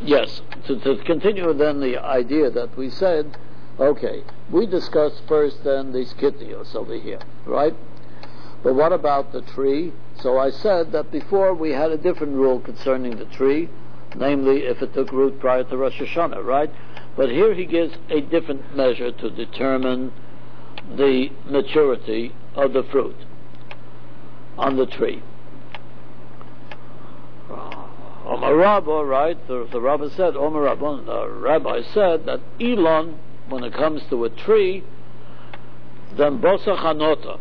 yes, to continue then the idea that we said, okay, we discussed first then these kitios over here, right? But what about the tree? So I said that before we had a different rule concerning the tree, namely if it took root prior to Rosh Hashanah, right? But here he gives a different measure to determine the maturity of the fruit on the tree. Omar Rabbah, right? The Rabbah said, Omar Rabbah, the rabbi said that Elon, when it comes to a tree, then Bosa Chanota,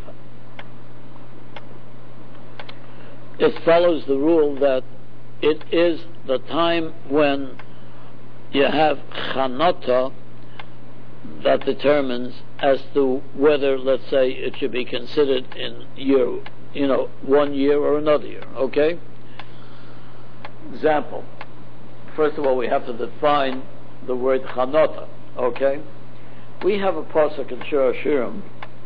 it follows the rule that it is the time when you have Chanota that determines as to whether, let's say, it should be considered in year, 1 year or another year, okay? Example. First of all, we have to define the word Chanota, okay? We have a pasuk in Shir Hashirim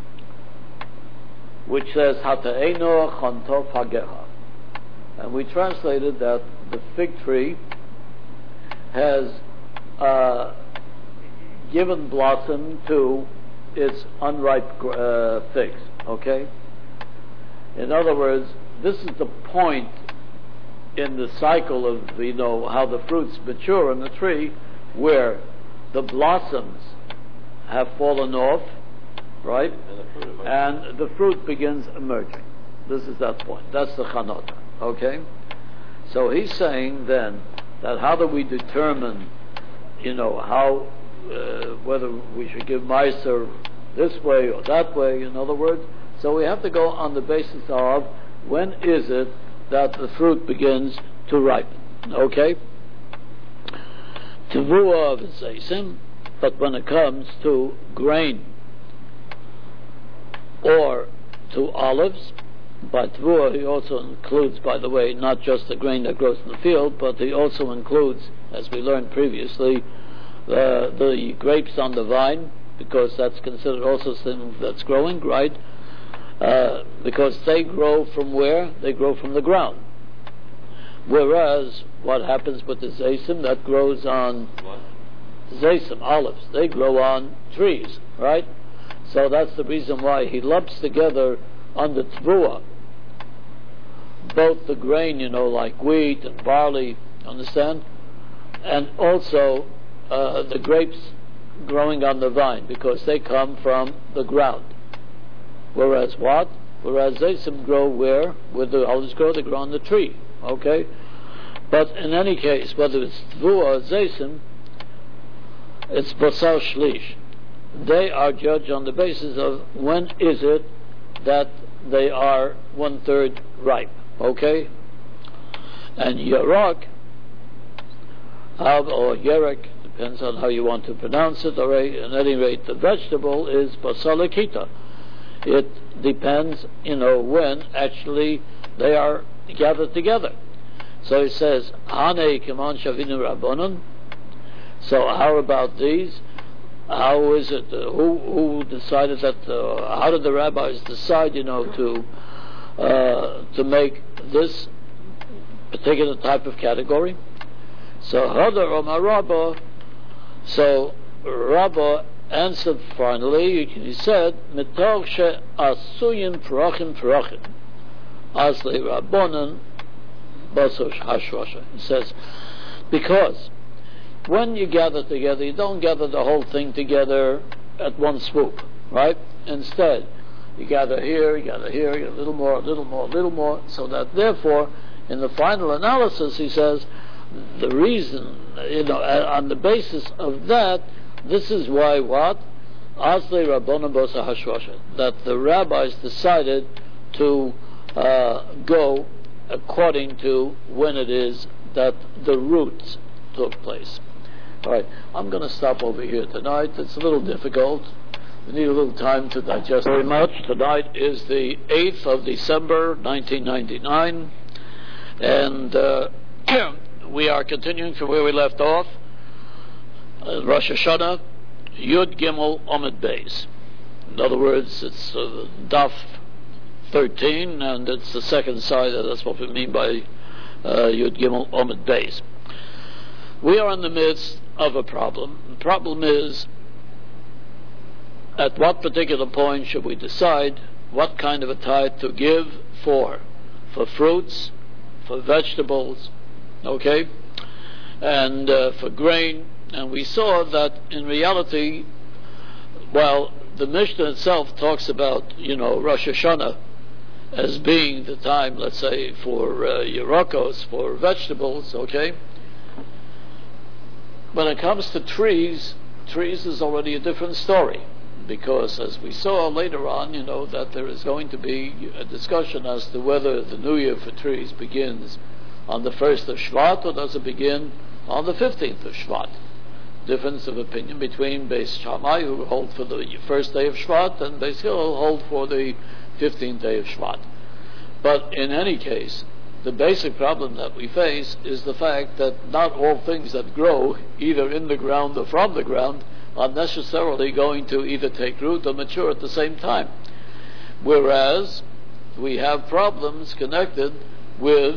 which says, Hata'eno Chantov Hageha. And we translated that the fig tree has given blossom to its unripe figs, okay? In other words, this is the point in the cycle of, how the fruits mature in the tree, where the blossoms have fallen off, right? And the fruit begins emerging. This is that point. That's the Chanota, okay? So he's saying then that how do we determine, how, whether we should give Meiser this way or that way, in other words. So we have to go on the basis of when is it that the fruit begins to ripen, okay? Tevua v'zeisim, but when it comes to grain or to olives, by Tevua he also includes, by the way, not just the grain that grows in the field, but he also includes, as we learned previously, the grapes on the vine, because that's considered also something that's growing, right? Because they grow from where? They grow from the ground. Whereas what happens with the zaysim, that grows on zaysim, olives, they grow on trees, right? So that's the reason why he lumps together on the tvua both the grain, like wheat and barley, understand? And also the grapes growing on the vine, because they come from the ground. Whereas what? Whereas zaysim grow where? Where the olives grow, they grow on the tree. Okay? But in any case, whether it's tvua or zaysim, it's basar shlish. They are judged on the basis of when is it that they are 1/3 ripe. Okay? And yarok, or yerek, depends on how you want to pronounce it, or at any rate, the vegetable is basar lekita. It depends, when actually they are gathered together. So it says, Hane Kiman Shavinu Rabbanon. So how about these? How is it? Who decided that? How did the rabbis decide, to make this particular type of category? So Hadar Omar Rabbah. So Rabbah answered finally. He said, "Mitog she asuyin prachim prachim, asli rabbonon basosh hashwasha." He says, because when you gather together, you don't gather the whole thing together at one swoop, right? Instead, you gather here, you gather here, you get a little more, a little more, a little more, so that therefore, in the final analysis, he says, the reason, on the basis of that, this is why what? Asli Rabbanon Bosa Hashwasha. That the rabbis decided to go according to when it is that the roots took place. Alright, I'm going to stop over here tonight. It's a little difficult. We need a little time to digest very much. Tonight is the 8th of December, 1999. And we are continuing from where we left off. Rosh Hashanah, Yud Gimel Omid Beis. In other words, it's Daf 13, and it's the second side. That's what we mean by Yud Gimel Omid Beis. We are in the midst of a problem. The problem is, at what particular point should we decide what kind of a tithe to give for fruits, for vegetables, okay, and for grain. And we saw that in reality, while the Mishnah itself talks about, Rosh Hashanah as being the time, let's say, for Yerakos, for vegetables, okay, when it comes to trees is already a different story. Because as we saw later on, that there is going to be a discussion as to whether the New Year for trees begins on the 1st of Shvat or does it begin on the 15th of Shvat. Difference of opinion between Beis Shammai, who hold for the first day of Shvat, and Beis Hillel hold for the 15th day of Shvat. But in any case, the basic problem that we face is the fact that not all things that grow either in the ground or from the ground are necessarily going to either take root or mature at the same time. Whereas we have problems connected with,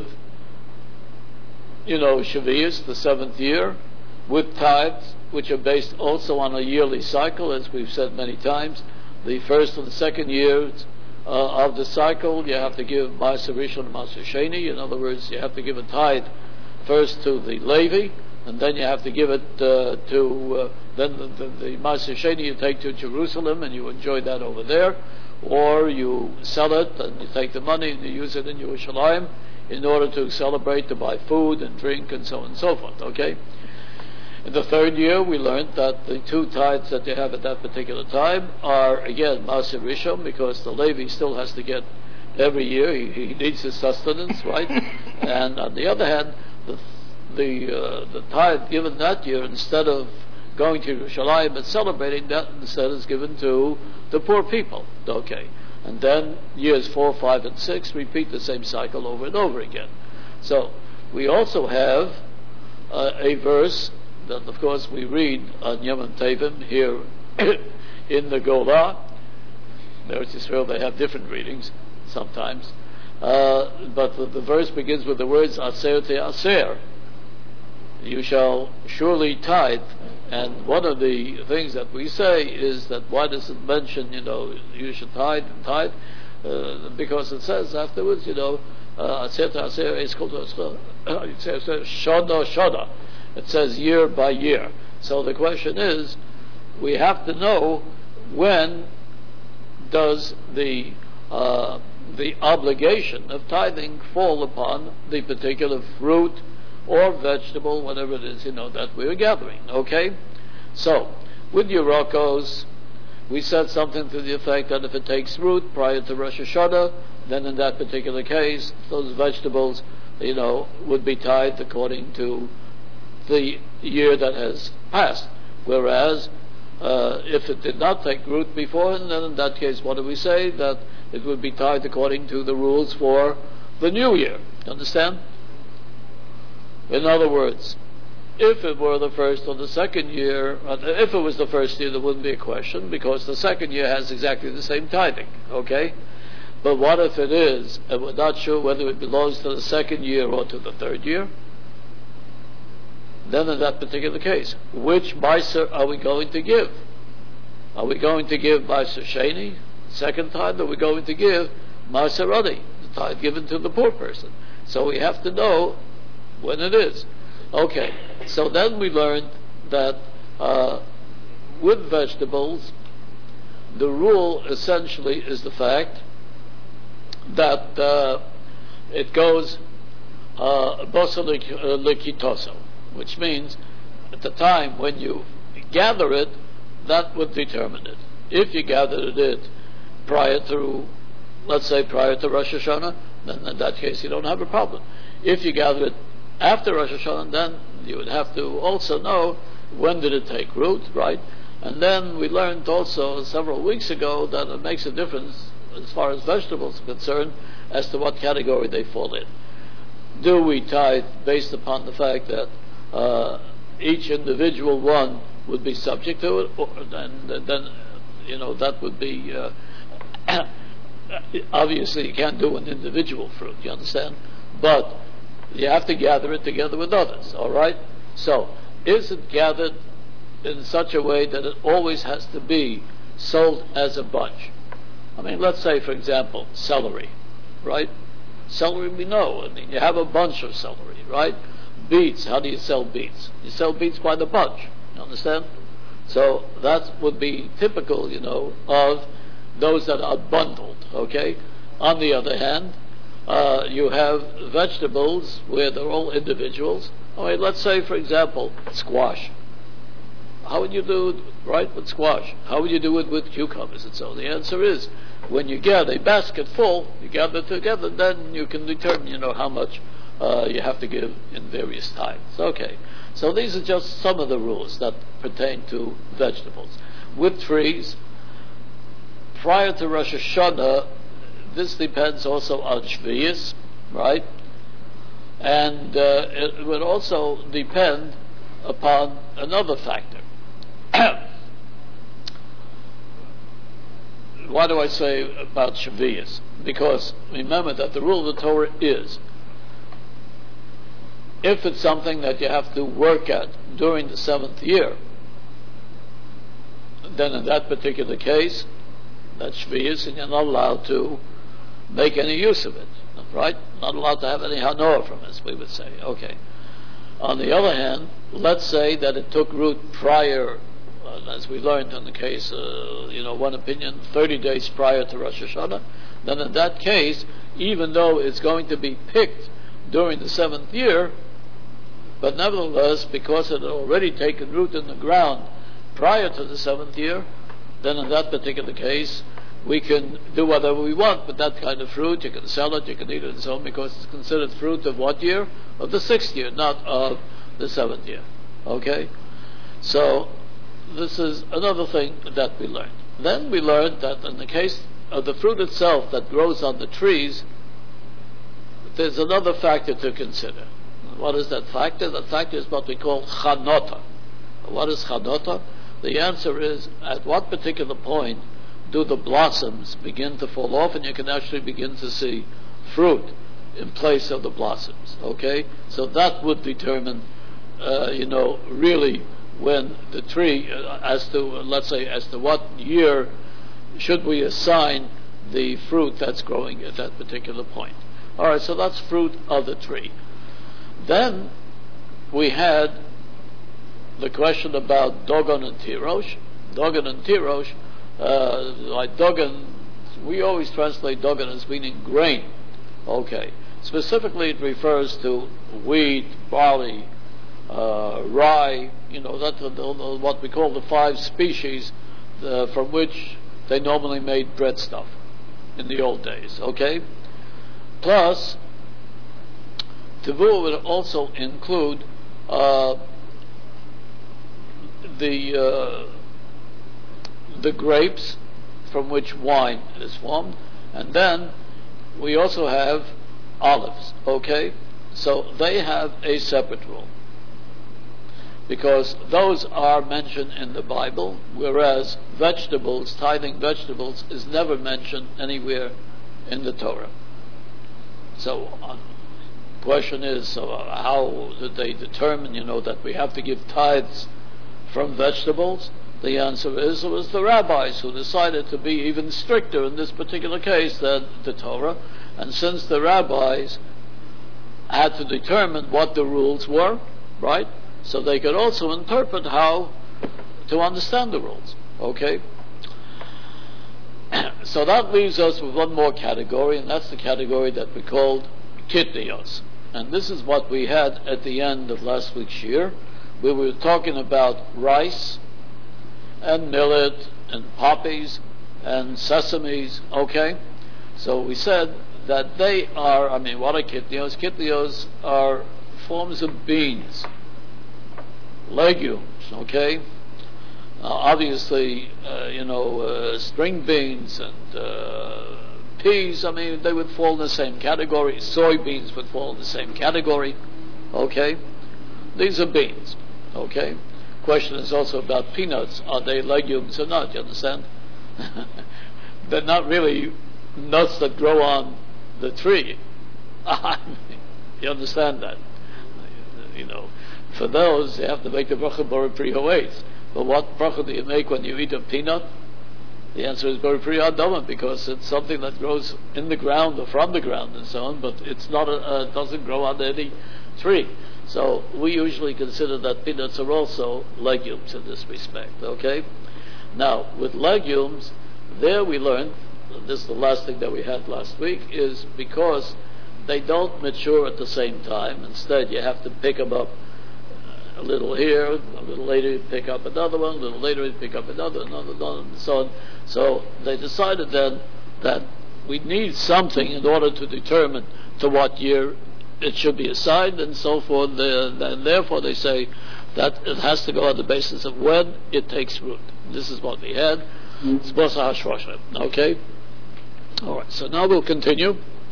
Shavuos, the 7th year, with tithes, which are based also on a yearly cycle, as we've said many times. The first and the second years of the cycle, you have to give Maaser Rishon and Maaser Sheni. In other words, you have to give a tithe first to the Levi, and then you have to give it then the Maaser Sheni you take to Jerusalem and you enjoy that over there, or you sell it and you take the money and you use it in Yerushalayim in order to celebrate, to buy food and drink and so on and so forth, okay? In the third year, we learned that the two tithes that you have at that particular time are, again, Maaser Rishon, because the Levi still has to get every year, he needs his sustenance, right? And on the other hand, the tithe given that year, instead of going to Yerushalayim and celebrating that, instead is given to the poor people, okay? And then years 4, 5, and 6 repeat the same cycle over and over again. So we also have a verse that, of course, we read on Yom Tevim here in the Golah. In Eretz Yisrael they have different readings sometimes, but the verse begins with the words Aser Te'aser. You shall surely tithe. And one of the things that we say is that why does it mention, you should tithe and tithe? Because it says afterwards, Aser Te'aser is called Shana Shana. It says year by year. So the question is, we have to know when does the obligation of tithing fall upon the particular fruit or vegetable, whatever it is, that we are gathering. Okay? So, with Yerakos, we said something to the effect that if it takes root prior to Rosh Hashanah, then in that particular case, those vegetables, would be tithed according to the year that has passed. Whereas, if it did not take root before, then in that case, what do we say? That it would be tithed according to the rules for the new year. Understand? In other words, if it were the first or the second year, if it was the first year, there wouldn't be a question, because the second year has exactly the same tithing, okay? But what if it is, and we're not sure whether it belongs to the second year or to the third year? Then in that particular case, which Maaser are we going to give? Are we going to give Maaser Sheni, second tithe, or are we going to give Maaser Ani, the tithe given to the poor person? So we have to know when it is. Okay, so then we learned that with vegetables, the rule essentially is the fact that it goes Bosa Likitoso, which means at the time when you gather it, that would determine it. If you gathered it prior to, let's say prior to Rosh Hashanah, then in that case you don't have a problem. If you gather it after Rosh Hashanah, then you would have to also know when did it take root, right? And then we learned also several weeks ago that it makes a difference as far as vegetables are concerned as to what category they fall in. Do we tithe based upon the fact that each individual one would be subject to it, or then that would be obviously you can't do an individual fruit, you understand? But you have to gather it together with others, all right? So, is it gathered in such a way that it always has to be sold as a bunch? I mean, let's say, for example, celery, right? Celery, we know. I mean, you have a bunch of celery, right? Beets, how do you sell beets? You sell beets by the bunch, you understand? So that would be typical, of those that are bundled, okay? On the other hand, you have vegetables where they're all individuals. All right, let's say, for example, squash. How would you do it, right, with squash? How would you do it with cucumbers and so on? The answer is, when you get a basket full, you gather together, then you can determine, how much you have to give in various times. Okay, so these are just some of the rules that pertain to vegetables. With trees, prior to Rosh Hashanah, this depends also on Shvius, right? And it would also depend upon another factor. Why do I say about Shavuos? Because remember that the rule of the Torah is, if it's something that you have to work at during the 7th year, then in that particular case, that's Shavuos, and you're not allowed to make any use of it, right? Not allowed to have any hanoah from it, we would say. Okay. On the other hand, let's say that it took root prior, as we learned in the case, one opinion, 30 days prior to Rosh Hashanah, then in that case, even though it's going to be picked during the 7th year, but nevertheless, because it had already taken root in the ground prior to the 7th year, then in that particular case, we can do whatever we want with that kind of fruit. You can sell it, you can eat it and so on, because it's considered fruit of what year? Of the 6th year, not of the 7th year. Okay? So, this is another thing that we learned. Then we learned that in the case of the fruit itself that grows on the trees, there's another factor to consider. What is that factor? That factor is what we call chanota. What is chanota? The answer is, at what particular point do the blossoms begin to fall off and you can actually begin to see fruit in place of the blossoms, okay? So that would determine, really when the tree, as to what year should we assign the fruit that's growing at that particular point. All right, so that's fruit of the tree. Then we had the question about Dogon and Tirosh. Dogon and Tirosh, like Dogon, we always translate Dogon as meaning grain. Okay. Specifically, it refers to wheat, barley, rye, that's what we call the 5 species from which they normally made bread stuff in the old days, okay? Plus, Tevuah would also include the grapes from which wine is formed, and then we also have olives, okay? So they have a separate rule, because those are mentioned in the Bible, whereas vegetables, tithing vegetables, is never mentioned anywhere in the Torah. So the question is, how did they determine, that we have to give tithes from vegetables? The answer is, it was the rabbis who decided to be even stricter in this particular case than the Torah. And since the rabbis had to determine what the rules were, right, so they could also interpret how to understand the rules, okay? So that leaves us with one more category, and that's the category that we called kitnios. And this is what we had at the end of last week's year. We were talking about rice and millet and poppies and sesames, okay? So we said that they are, what are kitnios? Kitnios are forms of beans, legumes, okay? Obviously, string beans and peas, they would fall in the same category. Soybeans would fall in the same category, okay? These are beans, okay? Question is also about peanuts. Are they legumes or not? You understand? They're not really nuts that grow on the tree. You understand that? For those, you have to make the bracha Borei Pri Ha'oretz. But what bracha do you make when you eat a peanut? The answer is Borei Pri Ha'adama, because it's something that grows in the ground or from the ground and so on, but it's not doesn't grow on any tree. So we usually consider that peanuts are also legumes in this respect, okay? Now, with legumes, there we learned, this is the last thing that we had last week, is because they don't mature at the same time. Instead, you have to pick them up a little here, a little later you pick up another one, a little later you pick up another, and so on. So they decided then that we need something in order to determine to what year it should be assigned and so forth, and therefore they say that it has to go on the basis of when it takes root. This is what we had. Okay? Alright, so now we'll continue.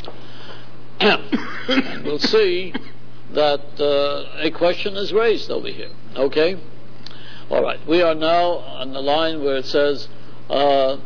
And we'll see that a question is raised over here. Okay? Alright, we are now on the line where it says, Omalei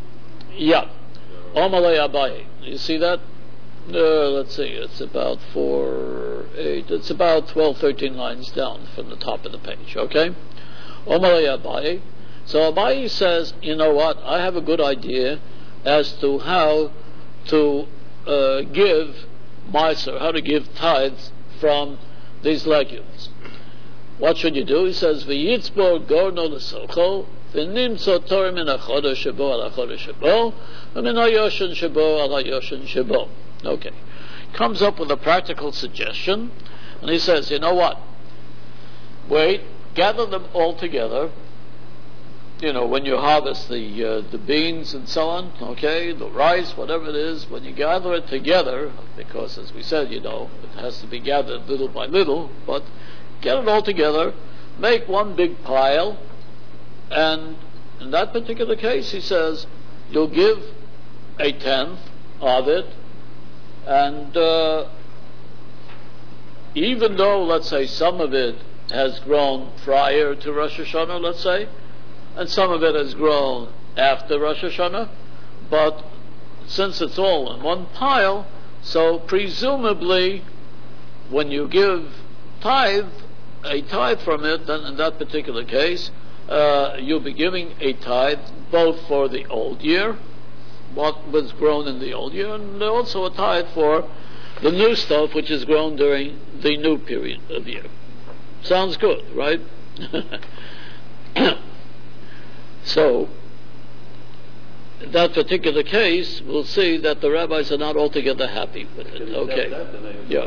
Abaye. You see that? Let's see, it's about it's about 12, 13 lines down from the top of the page. Okay? Omalei Abaye. So Abaye says, you know what, I have a good idea as to how to give Meiser, how to give tithes from these legumes. What should you do? He says, V'yitzbor gorno l'socho, v'nimtzo torah min ha'chodesh shebo al ha'chodesh shebo, v'min ha'yoshen shebo al ha'yoshen shebo. Okay. Comes up with a practical suggestion, and he says, you know what? Wait, gather them all together. You know, when you harvest the beans and so on, okay, the rice, whatever it is, when you gather it together, because as we said, you know, it has to be gathered little by little, but get it all together, make one big pile, and in that particular case, he says, you'll give 1/10 of it, and even though, let's say, some of it has grown prior to Rosh Hashanah, let's say, and some of it has grown after Rosh Hashanah, but since it's all in one pile, so presumably when you give a tithe from it, then in that particular case, you'll be giving a tithe both for the old year, what was grown in the old year, and also a tithe for the new stuff which is grown during the new period of year. Sounds good, right? So, in that particular case, we'll see that the rabbis are not altogether happy with it. Okay. Yeah.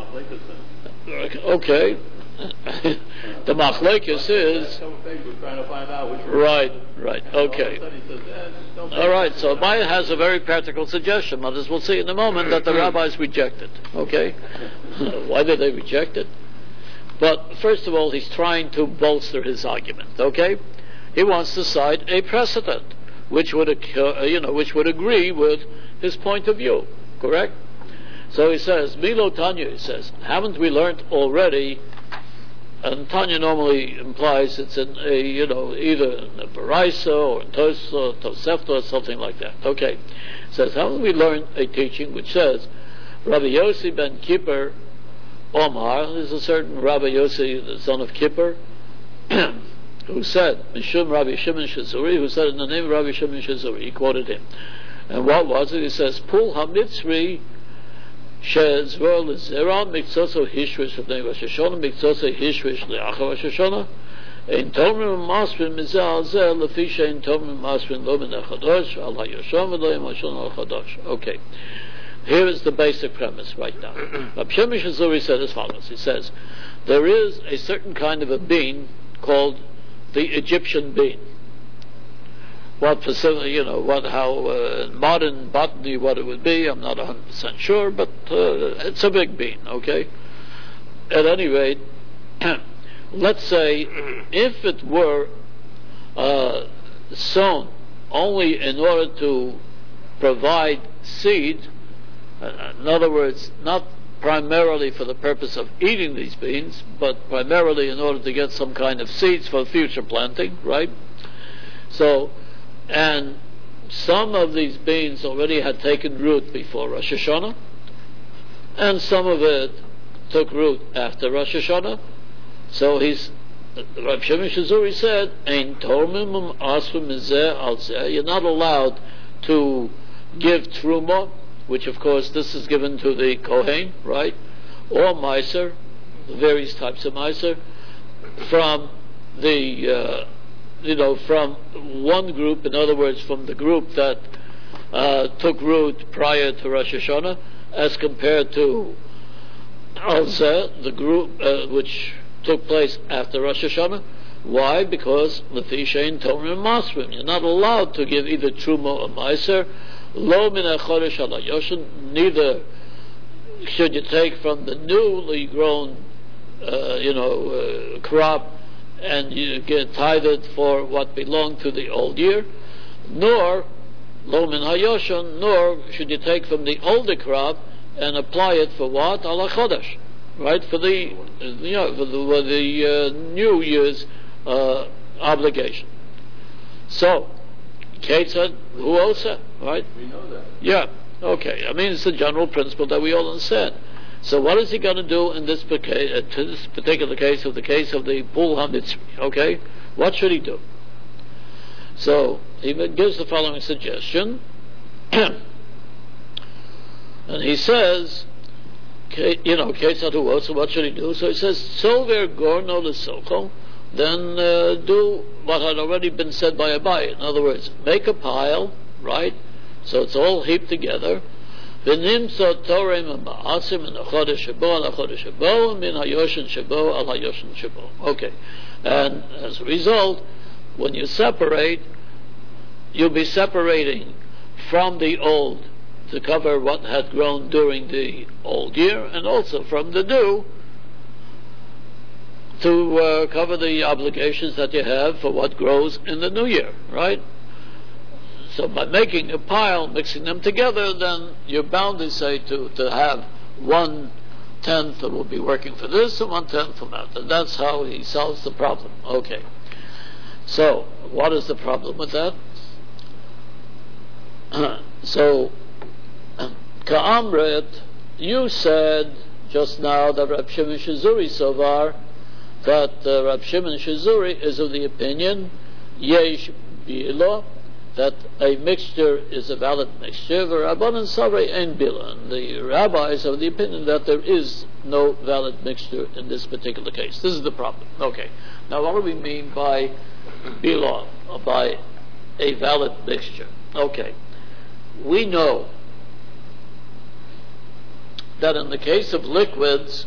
Okay. The machlekes is right. Okay. All right. So Maya has a very practical suggestion, but as we'll see in a moment, that the rabbis reject it. Okay. Why did they reject it? But first of all, he's trying to bolster his argument. Okay. He wants to cite a precedent which would which would agree with his point of view. Correct? So he says, Milo Tanya, he says, haven't we learned already? And Tanya normally implies it's in a, either in a Baraisa or in Tosefta or something like that. Okay. It says, haven't we learned a teaching which says, Rabbi Yossi ben Kippur Omar, there's a certain Rabbi Yossi, the son of Kippur, who said, Mishum Rabbi Shimon Shazuri, who said in the name of Rabbi Shimon Shazuri, he quoted him. And what was it? He says, Pul HaMitzri Shezver L'Zera Mikzoso Hishrish L'Nei Rosh Hashanah Mikzoso Hishrish L'Achar Rosh Hashanah Ein Tomrim Masrin Mizal Zeh L'Fi Shein Tomrim Masrin Lo Min HaChadosh Al HaYoshon V'Lo Yom HaShon Al HaChadosh. Okay. Here is the basic premise right now. Rabbi Shimon Shazuri said as follows. He says, there is a certain kind of a bean called the Egyptian bean. What facility, how modern botany, what it would be, I'm not 100% sure, but it's a big bean, okay? At any rate, let's say if it were sown only in order to provide seed, in other words, not primarily for the purpose of eating these beans, but primarily in order to get some kind of seeds for future planting, right? So, and some of these beans already had taken root before Rosh Hashanah, and some of it took root after Rosh Hashanah. So Rav Shimon Shizuri said, "Ein tormim asru mizeh al zeh." You're not allowed to give truma, which of course this is given to the kohen, right, or meiser, various types of meiser, from the from one group. In other words, from the group that took root prior to Rosh Hashanah, as compared to al zeh, the group which took place after Rosh Hashanah. Why? Because Lefi shein tomrim masrim. You're not allowed to give either truma or meiser. Lo min hachodesh ala yoshin. Neither should you take from the newly grown, crop, and you get tithed for what belonged to the old year. Nor lo min hayoshin. Nor should you take from the older crop and apply it for what? Ala chodesh. Right, for the New Year's obligation. So, Kate said, who else said, right? We know that. Yeah, okay. I mean, it's a general principle that we all understand. So what is he going to do in this particular case of the Pul HaMitzri? Okay, what should he do? So, he gives the following suggestion. And he says, so what should he do? So he says, Sover Gorno L'Socho, then do what had already been said by Abai. In other words, make a pile, right? So it's all heaped together. V'nimso Torem Ma'asim in Chodesh Shabo al Chodesh Shabo min Hayoshin Shabo al Hayoshin Shabo. Okay. And as a result, when you separate, you'll be separating from the old to cover what had grown during the old year, and also from the new to cover the obligations that you have for what grows in the new year, right? So by making a pile, mixing them together, then you're bound to say to have 1/10 that will be working for this and 1/10 for that. And that's how he solves the problem. Okay. So what is the problem with that? So Ka'amret, you said just now that Rab Shimon Shizuri Sovar, that Rab Shimon Shizuri is of the opinion, Yesh Bilo, that a mixture is a valid mixture, Rabbanan Savre Ein Bila, and the rabbis are of the opinion that there is no valid mixture in this particular case. This is the problem. Okay. Now what do we mean by Bila, or by a valid mixture? Okay. We know that in the case of liquids,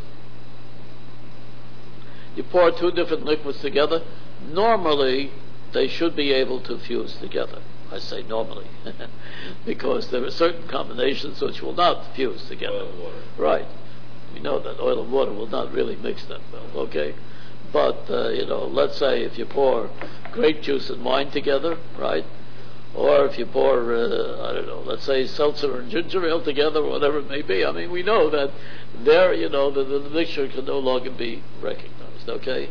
you pour two different liquids together, normally they should be able to fuse together. I say normally, because there are certain combinations which will not fuse together. Oil and water. Right. We know that oil and water will not really mix that well, okay? But, let's say if you pour grape juice and wine together, right? Or if you pour, let's say seltzer and ginger ale together, or whatever it may be. I mean, we know that there, the mixture can no longer be recognized, okay?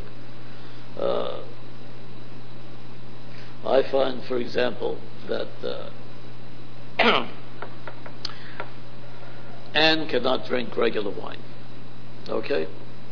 I find, for example, that Anne cannot drink regular wine, okay?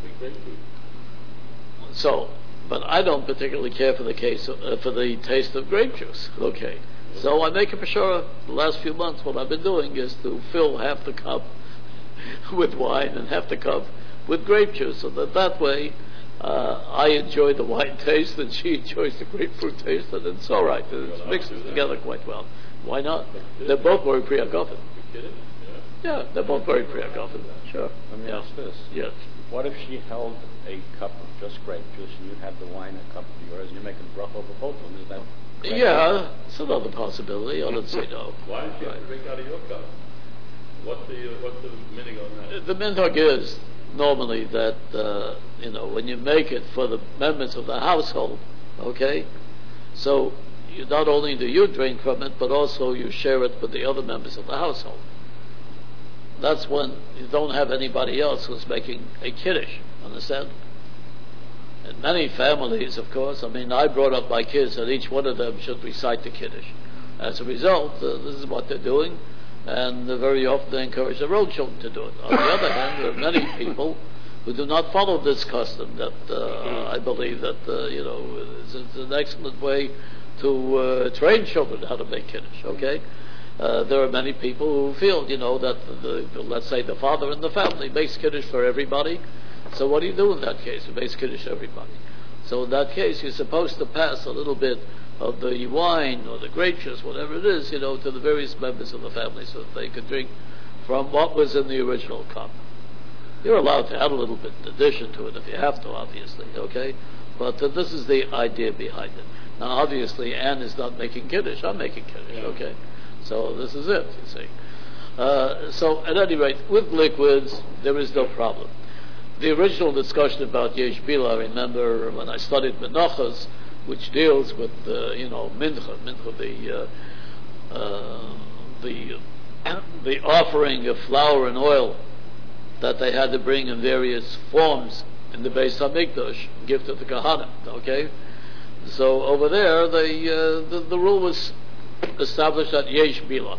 So, but I don't particularly care for the taste of grape juice, okay? So I make it for sure the last few months what I've been doing is to fill half the cup with wine and half the cup with grape juice, so that way I enjoy the wine taste and she enjoys the grapefruit taste, and it's all right. It mixes together quite well. Why not? They're both very priyagofen. Yeah, they're both very priyagofen. Sure. Let me ask this. Yes. What if she held a cup of just grape juice and you had the wine, a cup of yours, and you're making bracha over both of them? Is that correct? Yeah, it's another possibility. I don't say no. Why did you have to drink out of your cup? What's the minhag on that? The minhag is normally that when you make it for the members of the household, okay, so not only do you drink from it, but also you share it with the other members of the household. That's when you don't have anybody else who's making a kiddush, understand? In many families, of course, I brought up my kids that each one of them should recite the kiddush. As a result, this is what they're doing, and very often they encourage their own children to do it. On the other hand, there are many people who do not follow this custom. That I believe that it's an excellent way to train children how to make kiddush. Okay, there are many people who feel that let's say the father in the family makes kiddush for everybody. So what do you do in that case? You make kiddush for everybody. So in that case, you're supposed to pass a little bit of the wine or the grape juice, whatever it is, to the various members of the family so that they could drink from what was in the original cup. You're allowed to add a little bit in addition to it if you have to, obviously, okay? But this is the idea behind it. Now, obviously, Anne is not making kiddush. I'm making kiddush, okay? So this is it, you see. So at any rate, with liquids, there is no problem. The original discussion about Yesh Bila, I remember when I studied Menachos, which deals with mincha, the offering of flour and oil that they had to bring in various forms in the Beis Hamikdash, give to the Kahana. Okay, so over there, the rule was established at Yesh Bila.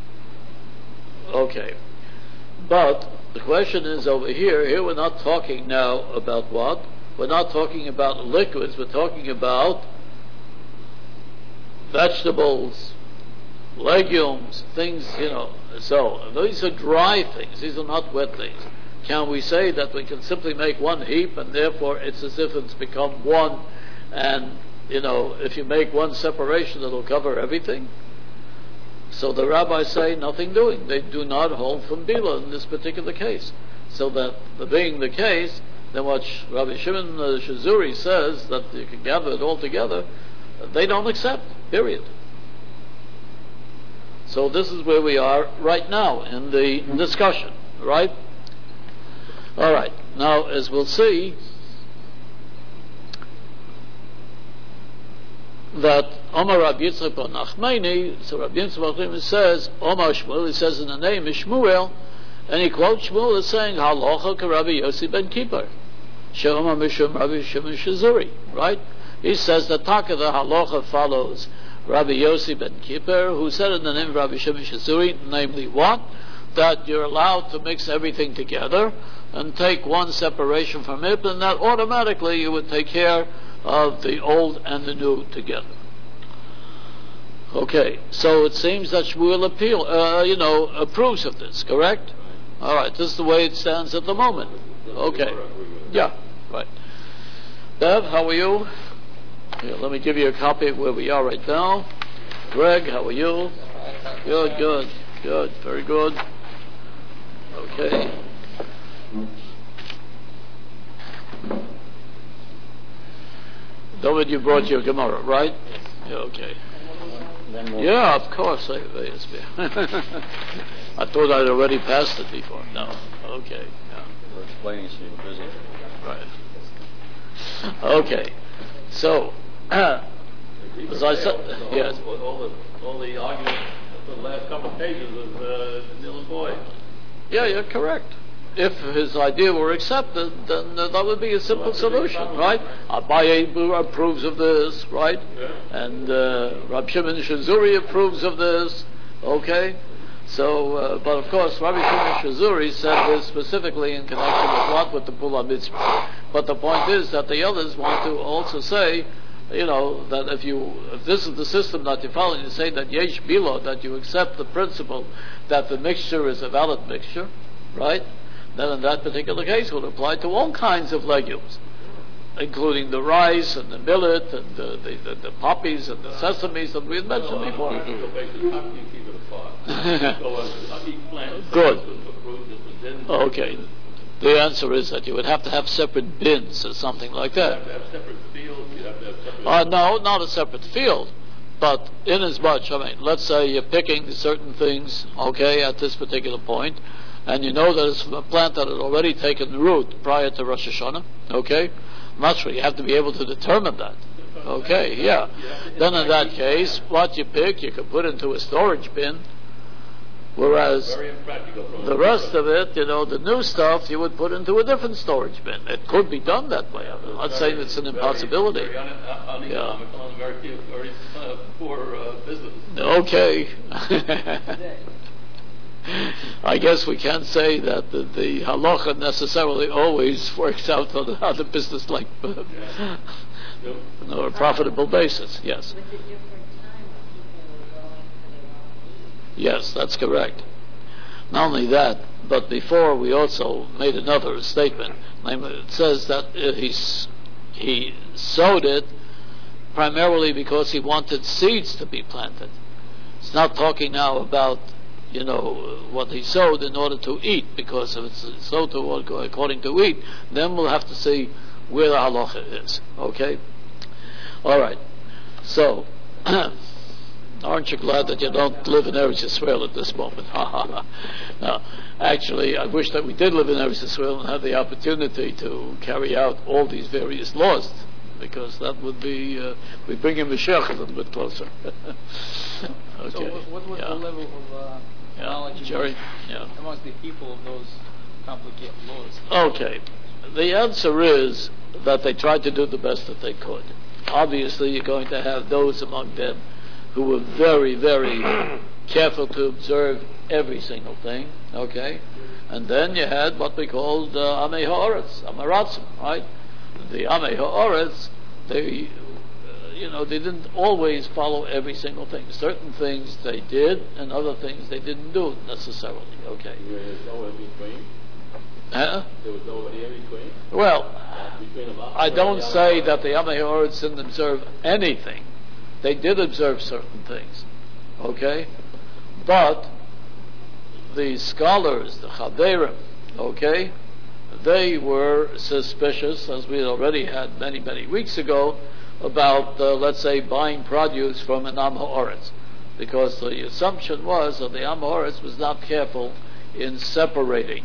Okay, but the question is over here. Here we're not talking now about what? We're not talking about liquids. We're talking about vegetables, legumes, things, So these are dry things. These are not wet things. Can we say that we can simply make one heap and therefore it's as if it's become one, and if you make one separation, it'll cover everything? So the rabbis say nothing doing. They do not hold from Bila in this particular case. So that being the case, then what Rabbi Shimon Shazuri says, that you can gather it all together, they don't accept, period. So this is where we are right now in the discussion, right? All right. Now, as we'll see, that Omar Rabbi Yitzchak bar Nachmani, so Rabbi Yitzchak bar Nachmani says, Omar Shmuel, he says in the name of Shmuel, and he quotes Shmuel as saying, Halacha ka Rabbi Yossi ben Kippur, She'omar Mishum Rabbi Shimon Shazuri, right? He says that Taka the Halacha follows Rabbi Yossi ben Kippur, who said in the name of Rabbi Shimon Shazuri, namely what? That you're allowed to mix everything together and take one separation from it, and that automatically you would take care of the old and the new together. Okay, so it seems that Shmuel approves of this, correct? All right, this is the way it stands at the moment. Okay, yeah, right. Bev, how are you? Here, let me give you a copy of where we are right now. Greg, how are you? Good, very good. Okay. David, you brought your Gemara, right? Yeah, okay. Yeah, of course. I thought I'd already passed it before. No. Okay. Yeah. We're explaining so you're busy. Right. Okay. So, as I said, yes. All the arguments for the last couple of pages of Neil and Boyd. Yeah, you're correct. If his idea were accepted, then that would be a simple solution, right? Abaye approves of this, right? Yeah. And Rabbi Shimon Shazuri approves of this, okay? So, but of course, Rabbi Shimon Shazuri said this specifically in connection with what? With the Pula Mitzvah. But the point is that the others want to also say, that if this is the system that you follow, you say that Yesh Bila, that you accept the principle that the mixture is a valid mixture, right? Then in that particular case, it would apply to all kinds of legumes, including the rice and the millet and the poppies and the sesames that we had mentioned before. Good. Okay. The answer is that you would have to have separate bins or something like that. You have to have separate fields. You have to have separate... No, not a separate field. But in as much, let's say you're picking certain things, okay, at this particular point, and you know that it's from a plant that had already taken root prior to Rosh Hashanah, okay? Naturally, you have to be able to determine that. Okay, yeah. Then in that case, what you pick, you can put into a storage bin, whereas the rest of it, the new stuff, you would put into a different storage bin. It could be done that way. I'm not saying it's an impossibility. Very uneconomical and very poor business. Okay. I guess we can't say that the halacha necessarily always works out on a business-like or a profitable basis. Yes. With the different time when people were going for their own needs. Yes, that's correct. Not only that, but before we also made another statement. Namely, it says that he sowed it primarily because he wanted seeds to be planted. It's not talking now about, what he sowed in order to eat, because if it's sowed according to eat, then we'll have to see where the halacha is. Okay? All right. So, aren't you glad that you don't live in Eretz Yisrael at this moment? No, actually, I wish that we did live in Eretz Yisrael and had the opportunity to carry out all these various laws, because that would be, we bring him Mashiach a little bit closer. Okay. So what was the level of knowledge Jerry? amongst the people of those complicated laws? Okay. The answer is that they tried to do the best that they could. Obviously, you're going to have those among them who were very, very careful to observe every single thing, okay? And then you had what we called Amei Ha'aretz, Amaratzim, right? The Amei Ha'aretz, they didn't always follow every single thing. Certain things they did, and other things they didn't do necessarily, okay? There was no in between? Huh? There was nobody in between? Well, Between the I don't say that the Amei Ha'aretz didn't observe anything. They did observe certain things, okay? But the scholars, the Chaverim, okay, they were suspicious, as we already had many, many weeks ago, about, let's say, buying produce from an Am Ha'aretz, because the assumption was that the Am Ha'aretz was not careful in separating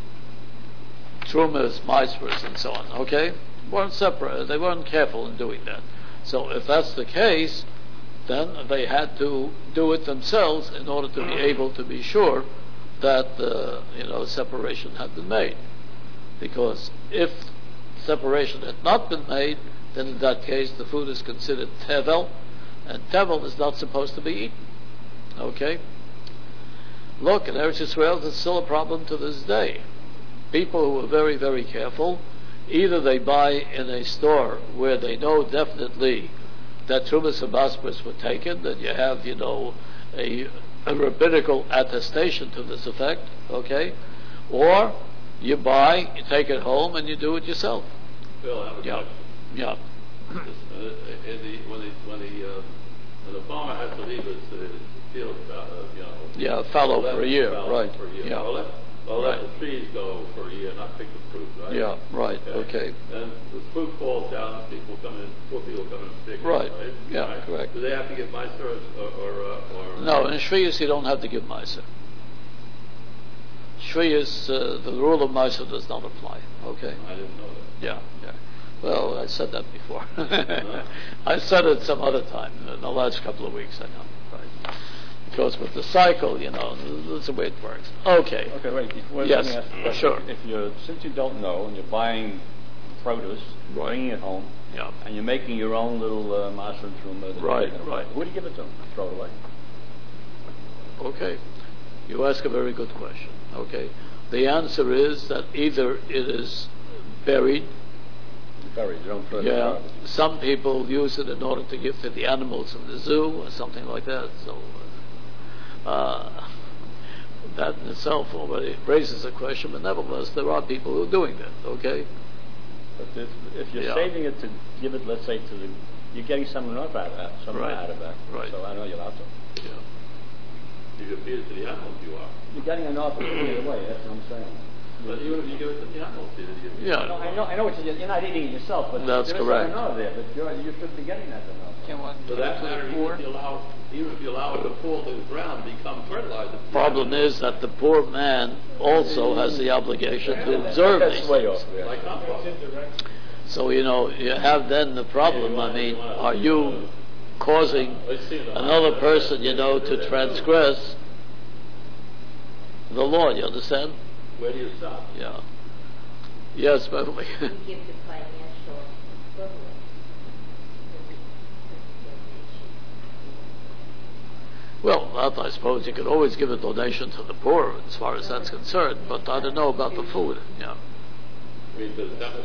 Trumas, Maasros, and so on, okay? They weren't careful in doing that. So if that's the case, then they had to do it themselves in order to be able to be sure that separation had been made. Because if separation had not been made, then in that case the food is considered tevel, and tevel is not supposed to be eaten. Okay? Look, in Eretz Yisrael, there's still a problem to this day. People who are very, very careful, either they buy in a store where they know definitely that Trumas and Maasros were taken, that you have, a rabbinical attestation to this effect, okay? Or you buy, you take it home, and you do it yourself. Bill, I have a question. Yeah. When the farmer has to leave his field, fallow for a year, right? For a year. Yeah. Well, Right. let the trees go for a year, not pick the fruit, right? Yeah, right, okay. And the fruit falls down, poor people come in and pick it, Right. right? Yeah, Right? correct. Do they have to give Meiser or? No, in Shviyas you don't have to give Meiser. Shviyas, the rule of Meiser does not apply, okay? I didn't know that. Yeah. Well, I said that before. I said it some other time, in the last couple of weeks, I know. Right. Because with the cycle, that's the way it works. Okay. Okay, wait. Yes, let me ask you a question. sure. Since you don't know, and you're buying produce, bringing it home, Yeah. and you're making your own little master and truma. Right. Who do you give it to? Throw it away. Okay. You ask a very good question. Okay. The answer is that either it is buried. Buried. You don't throw it in the Yeah. garbage. Some people use it in order to give to the animals in the zoo or something like that. So that in itself already raises a question. But nevertheless, there are people who are doing that. Okay. But if you're saving it to give it, let's say, you're getting some enough out of that, out of that. Right. So I know you're allowed to. Yeah. You can feed it to the animals, you are. You're getting enough either way. That's what I'm saying. But even if you give it to the animals, Yeah. No, I know what you're not eating it yourself, but That's there's correct. enough there. But you should be getting that enough. Can one For that matter, to the even poor? if you allow it to fall to the ground, become fertilizer. Problem is that the poor man also has the obligation to observe That's these way things. off. Yeah. Like compost. So, you have then the problem, are you causing another person, to transgress the law, you understand? Where do you stop? Yeah. Yes, Beverly. We give the financial equivalent. Well, that I suppose you can always give a donation to the poor as far as that's concerned, but I don't know about the food. Yeah. I mean, does that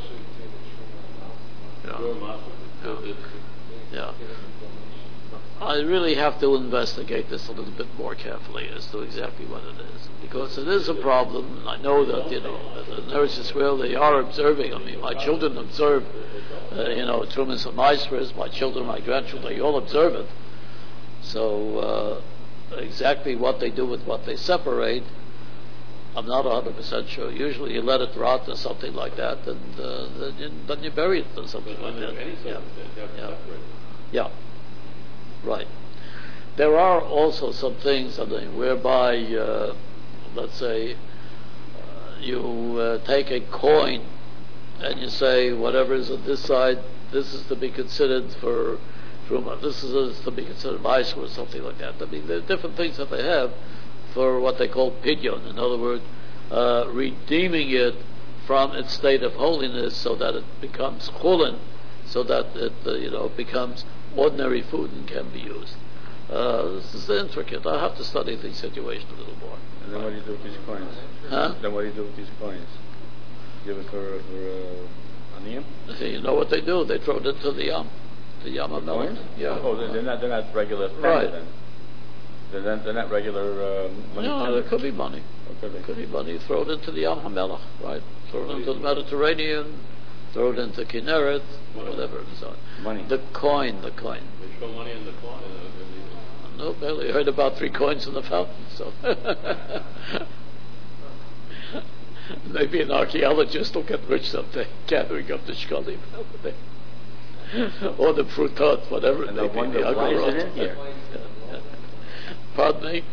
your master? Yeah. I really have to investigate this a little bit more carefully as to exactly what it is, because it is a problem. And I know that in Eretz Yisrael they are observing. I mean, my children observe, Trumas and Meisters. My children, my grandchildren, they all observe it. So exactly what they do with what they separate, I'm not 100% sure. Usually you let it rot or something like that, and then you bury it or something like that. Yeah. Right. There are also some things, whereby, let's say, you take a coin and you say whatever is on this side, this is to be considered for Truma, this is to be considered Meiser or something like that. I mean, there are different things that they have for what they call pidyon. In other words, redeeming it from its state of holiness so that it becomes chulin, so that it becomes ordinary food and can be used. This is intricate. I'll have to study the situation a little more. And then what do you do with these coins? Huh? Then what do you do with these coins? Give it for aniyim? You know what they do? They throw it into the Yam Coins? Yeah. Oh, they're not regular penny Right. then. They're not regular money. No, there could be money. Could be money. Throw it into the Yam HaMelech, right? Throw it into the Mediterranean. Throw it into Kinneret, whatever it is on. Money. The coin. They throw money in the coin. No, barely heard about 3 coins in the fountain, so. Maybe an archaeologist will get rich someday, gathering up the shkalim. Or the frutot, whatever it may be. Why is it in here? Yeah. Pardon me?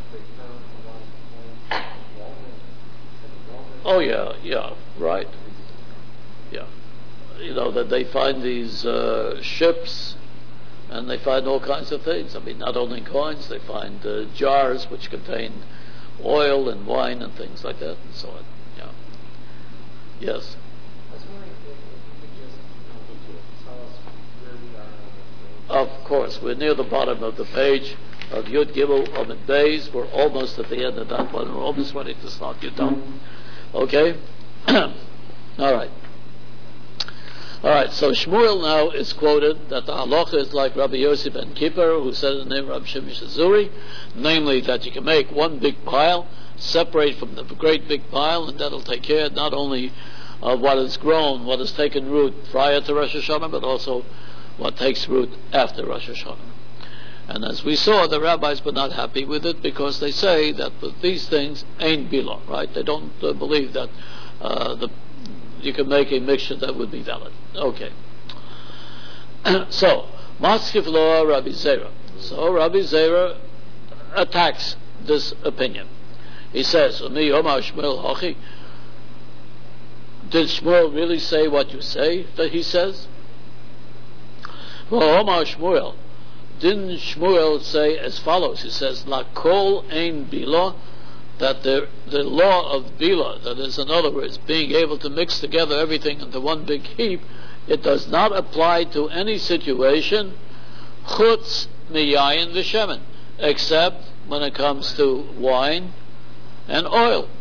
Oh, yeah, right. Yeah. That they find these ships, and they find all kinds of things. I mean, not only coins, they find jars which contain oil and wine and things like that, and so on. Yeah. Yes. I was wondering if you could just tell us where we are on the page. Of course, we're near the bottom of the page of Yud Gimel Amud Beis. We're almost at the end of that one. We're almost ready to start Yud. Okay? All right, so Shmuel now is quoted that the halacha is like Rabbi Yossi ben Kippur, who said in the name of Rabbi Shimon Shazuri, namely that you can make one big pile, separate from the great big pile, and that'll take care not only of what has grown, what has taken root prior to Rosh Hashanah, but also what takes root after Rosh Hashanah. And as we saw, the rabbis were not happy with it because they say that with these things ain't bila, right? They don't believe that you can make a mixture that would be valid. Okay. So, Maskif Loa Rabbi Zera. So Rabbi Zera attacks this opinion. He says, did Shmuel really say what you say that he says? Well, didn't Shmuel say as follows? He says, La kol ein bila, that the law of bila, that is, in other words, being able to mix together everything into one big heap, it does not apply to any situation, chutz miyayin v'shemen, except when it comes to wine and oil.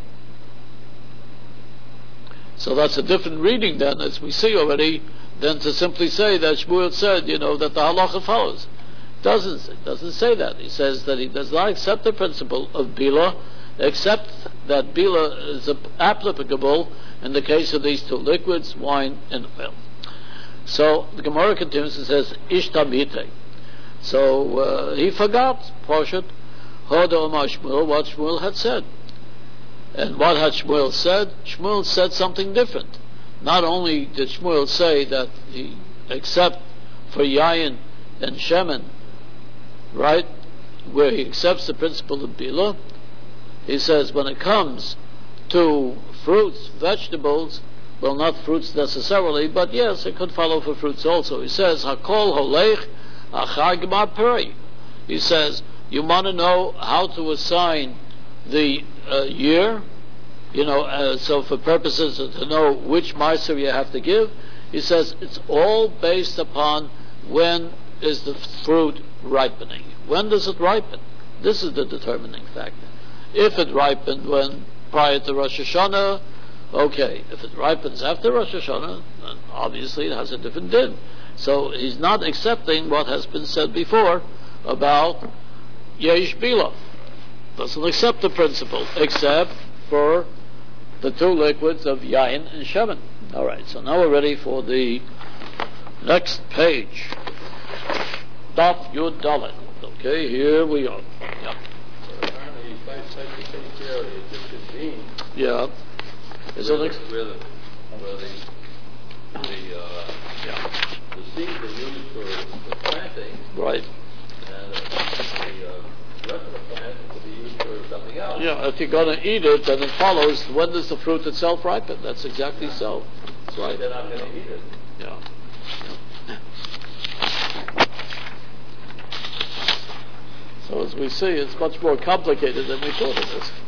So that's a different reading then, as we see already, than to simply say that Shmuel said, that the halacha follows. It doesn't say that. He says that he does not accept the principle of bila, except that bila is applicable in the case of these two liquids, wine and oil. So the Gemara continues and says, Ishtamite. So he forgot, Poshet, Hoda Omar Shmuel, what Shmuel had said. And what had Shmuel said? Shmuel said something different. Not only did Shmuel say that he, except for Yayin and Shemen, right, where he accepts the principle of bila, he says when it comes to fruits, vegetables, well, not fruits necessarily, but yes, it could follow for fruits also. He says, Hakol holech achar gemar peri. He says, you want to know how to assign the year, so for purposes to know which maaser you have to give, he says it's all based upon when is the fruit ripening. When does it ripen? This is the determining factor. If it ripened when prior to Rosh Hashanah, okay. If it ripens after Rosh Hashanah, then obviously it has a different din. So he's not accepting what has been said before about Yesh Bila. Doesn't accept the principle, except for the two liquids of Yain and Shemen. Alright, so now we're ready for the next page. Daf Yud Dalet. Okay, here we are. Yeah. Apparently, he cites to take care of the Egyptian bean. Yeah. Is it where the seeds are used for planting, right? and the rest of the plant could be used for something else. Yeah, if you're going to eat it, then it follows, when does the fruit itself ripen? That's exactly so. That's right. They're not going to eat it. Yeah. So as we see, it's much more complicated than we thought it is.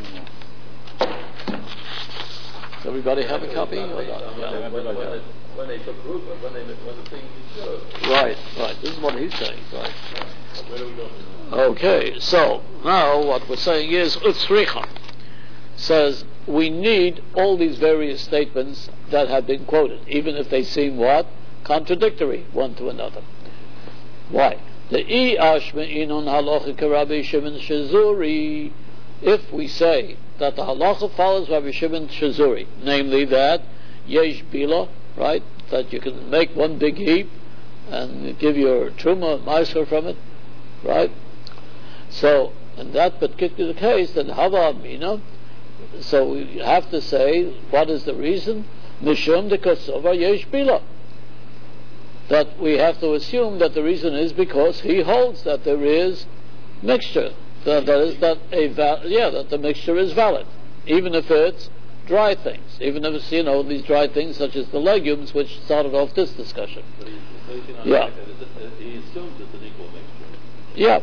Does everybody have a copy? Or not? Yeah. When they took root, but when the thing matured. Right. This is what he's saying. Right. Where do we go from now? Okay, so now what we're saying is Utzricha says we need all these various statements that have been quoted, even if they seem what? Contradictory one to another. Why? The Ashme'inon halacha Rabbi Shimon Shazuri, if we say that the halacha follows Rabbi Shimon Shazuri, namely that Yesh Bila, right, that you can make one big heap and give your truma, meiser from it, right? So, in that particular case, then Hava Amina, so we have to say, what is the reason? Mishum de Kosova Yesh Bila. That we have to assume that the reason is because he holds that there is mixture, that the mixture is valid, even if it's dry things, even if it's these dry things such as the legumes, which started off this discussion. But he's basing on Yeah. the fact that he assumes it's an equal mixture. Yeah.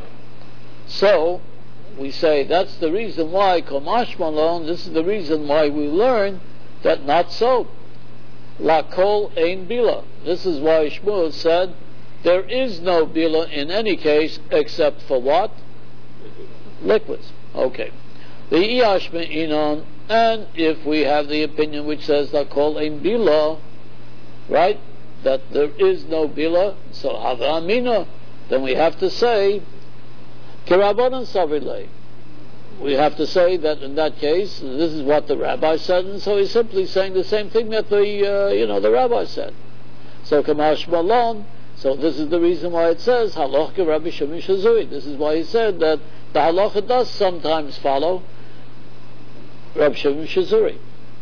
So we say that's the reason why Komash Malon. This is the reason why we learn that not so. La kol ein bila. This is why Shmuel said there is no bila in any case except for what? Liquids. Okay. The Iyashme Inon, and if we have the opinion which says La kol ein bila, right, that there is no bila, so Hava Amina, then we have to say Kirabanan Savilei. We have to say that in that case, this is what the rabbi said, and so he's simply saying the same thing that the rabbi said. So Kamash Malon. So this is the reason why it says Halacha Rabbi Shimon Shazuri. This is why he said that the halacha does sometimes follow Rabbi Shimon Shazuri.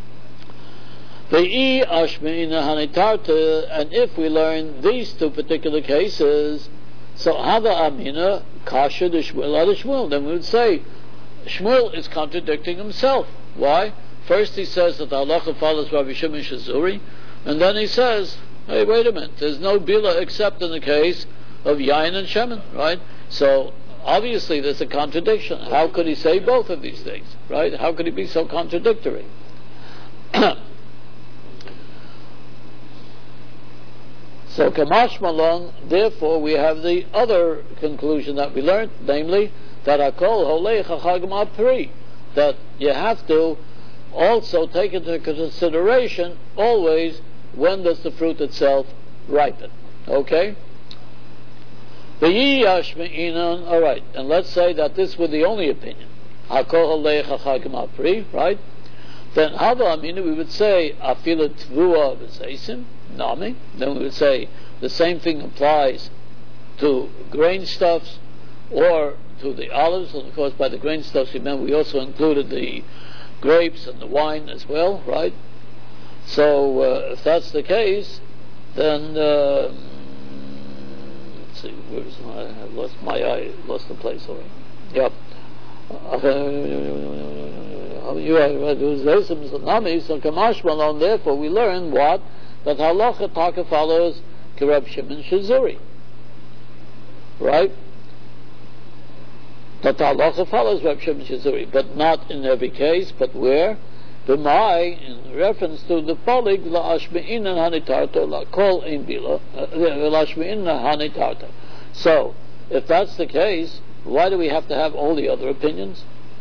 The Ashmeina Hanitarta, and if we learn these two particular cases, so Hava Amina Kasha de Shmuel ad Shmuel, then we would say Shmuel is contradicting himself. Why? First he says that the halacha follows Rabbi Shimon Shazuri, and then he says, hey, wait a minute, there's no bila except in the case of Yain and Shemen, right? So obviously there's a contradiction. How could he say both of these things, right? How could he be so contradictory? So Kamash Malon, therefore we have the other conclusion that we learned, namely that Akol Holei Chachagim Apri, that you have to also take into consideration always when does the fruit itself ripen. Okay? Alright, and let's say that this was the only opinion. Akol Holei Chachagim Apri, right? Then Hava Amina, we would say Afila Tvua V'Zeisim, Nami. Then we would say the same thing applies to grain stuffs or to the olives, and of course by the grain stuffs we also included the grapes and the wine as well, right? So if that's the case, then let's see, I lost the place already. Yep. Therefore we learn what? That halacha taka follows Reb Shimon Shazuri, right? That halacha follows Reb Shimon Shazuri, but not in every case. But where? B'mai, in reference to the folig la'ashme'ina hanitarta la'kol ein bila la'ashme'ina hanitarta. So, if that's the case, why do we have to have all the other opinions?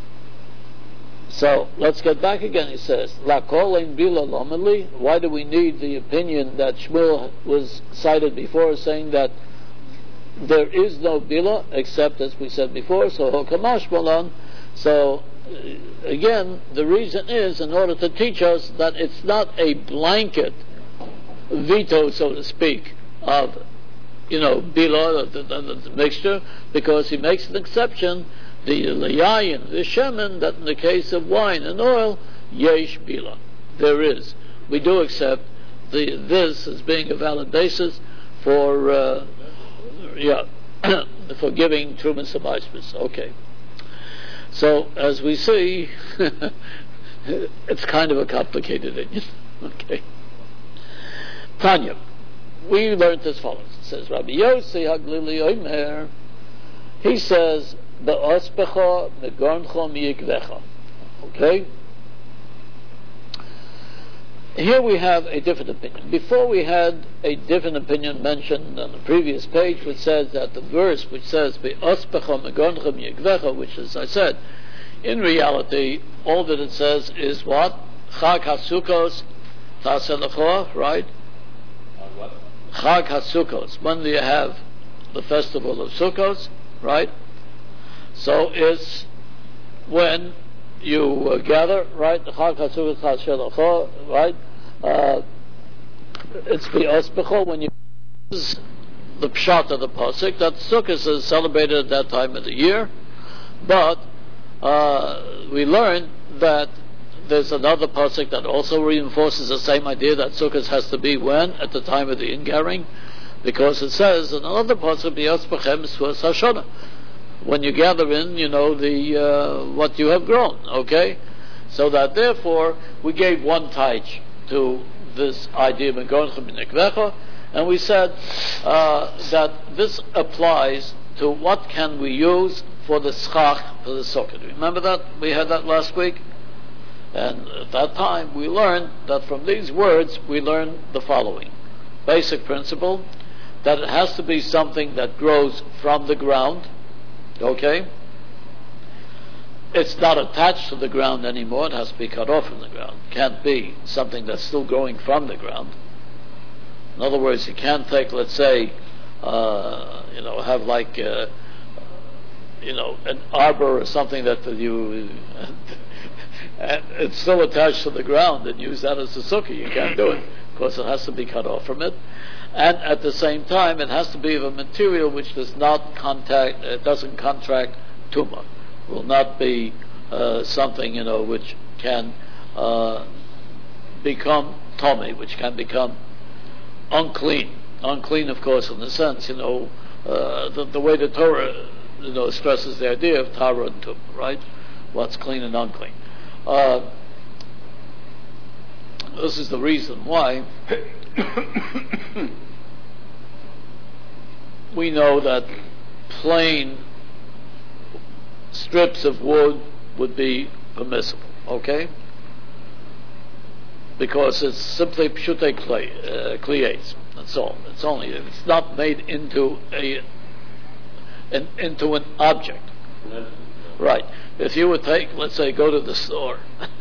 So let's get back again. He says, La kol ein bila lomeli. Why do we need the opinion that Shmuel was cited before, saying that there is no bila except, as we said before, so hokamash malan. So again, the reason is in order to teach us that it's not a blanket veto, so to speak, of bila, the mixture, because he makes an exception. The layayin, the shemen, that in the case of wine and oil, yesh bila, there is. We do accept this as being a valid basis for for giving trumas habayis. Okay. So as we see, it's kind of a complicated opinion. Okay. Tanya, we learned as follows. It says Rabbi Yossi Haglili Omer. He says, "Be'ospecha megoncho miyikvecha." Okay. Here we have a different opinion. Before we had a different opinion mentioned on the previous page, which says that the verse which says "Be'ospecha megoncho miyikvecha," which, as I said, in reality, all that it says is what? Chag HaSukkos Ta'aseh Lecha, right? What? Chag HaSukkos. When do you have the festival of Sukkos? Right? So it's when you gather, right? Chag HaSukkos Ta'aseh Lecha, right? It's the Ospecho when you use the pshat of the pasuk that Sukkos is celebrated at that time of the year, but we learn that there's another pasuk that also reinforces the same idea that Sukkot has to be when? At the time of the ingathering, because it says in another pasuk, "B'yaspechem Sfus Hashana," when you gather in, the what you have grown. Okay, so that therefore we gave one taich to this idea of Megonchem Nikvecha, and we said that this applies to what can we use for the schach, for the sukkah. Remember that? We had that last week? And at that time we learned that from these words we learned the following. Basic principle, that it has to be something that grows from the ground, okay? It's not attached to the ground anymore, it has to be cut off from the ground. It can't be something that's still growing from the ground. In other words, you can't take, let's say, have like an arbor or something that you and it's still attached to the ground and use that as a sukkah. You can't do it. Of course, it has to be cut off from it, and at the same time, it has to be of a material which doesn't contract tumah. Will not be something which can become tomei, which can become unclean. Unclean, of course, in the sense the way the Torah stresses the idea of tara and tumah, right? What's clean and unclean. This is the reason why we know that plain strips of wood would be permissible, okay? Because it's simply pshutei kliyates. That's all. It's not made into an object. Right. If you would let's say, go to the store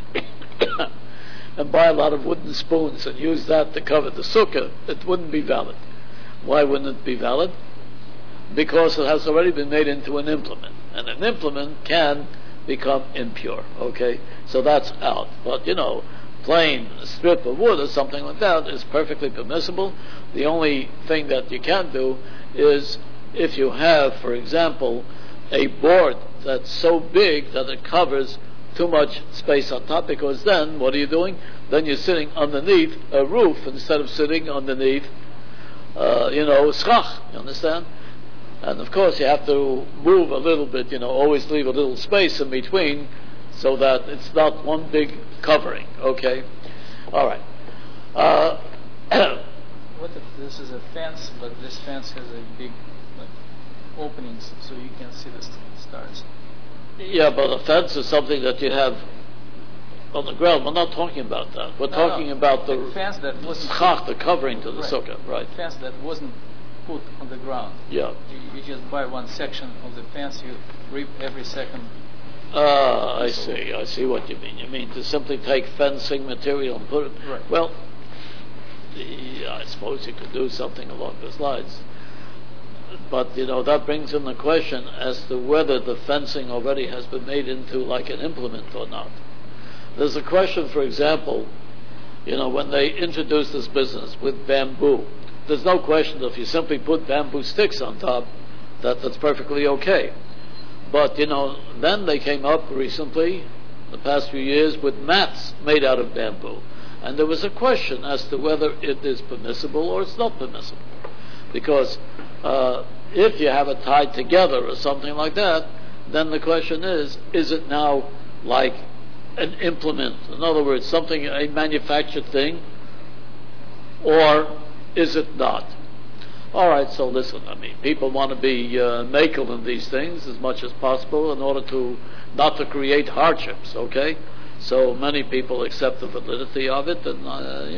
and buy a lot of wooden spoons and use that to cover the sukkah, it wouldn't be valid. Why wouldn't it be valid? Because it has already been made into an implement, and an implement can become impure. Okay, so that's out. But plain strip of wood or something like that is perfectly permissible. The only thing that you can't do is if you have, for example, a board that's so big that it covers too much space on top, because then what are you doing? Then you're sitting underneath a roof instead of sitting underneath schach, you understand? And of course you have to move a little bit, always leave a little space in between so that it's not one big covering, okay? All right. What if this is a fence, but this fence has a big openings so you can see the stars? Yeah, but a fence is something that you have on the ground. We're not talking about that. We're talking about the fence that wasn't schach, the covering to the sukkah, right? Fence that wasn't put on the ground. Yeah. You just buy one section of the fence, you rip every second. I see what you mean. You mean to simply take fencing material and put it... Right. Well, I suppose you could do something along those lines. But, that brings in the question as to whether the fencing already has been made into like an implement or not. There's a question, for example, when they introduced this business with bamboo, there's no question that if you simply put bamboo sticks on top, that's perfectly okay. But, then they came up recently, the past few years, with mats made out of bamboo. And there was a question as to whether it is permissible or it's not permissible. Because if you have it tied together or something like that, then the question is it now like an implement? In other words, something, a manufactured thing, or is it not? All right, so listen, people want to be makel in these things as much as possible in order to not to create hardships, okay? So many people accept the validity of it, and,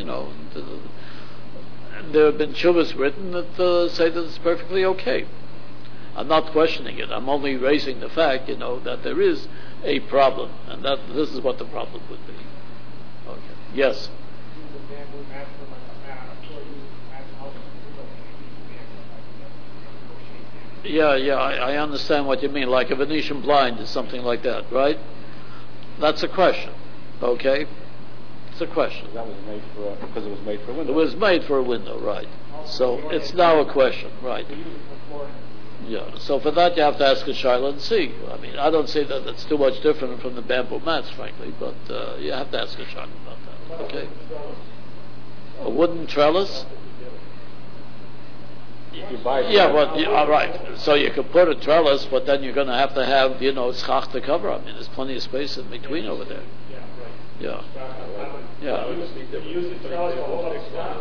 there have been shuvas written that say that it's perfectly okay. I'm not questioning it. I'm only raising the fact, that there is a problem, and that this is what the problem would be. Okay. Yes? Yeah, I understand what you mean, like a Venetian blind or something like that, right? That's a question, okay? It's a question. That was made because it was made for a window. It was made for a window, right. So it's now a question, right. Yeah, so for that you have to ask a Shiloh and see. I don't say that it's too much different from the bamboo mats, frankly, but you have to ask a Shiloh about that, okay? A wooden trellis? You buy it. Yeah, all right. So you could put a trellis, but then you're going to have, schach to cover. There's plenty of space in between over there. Yeah. Yeah. You use the trellis to hold up stock.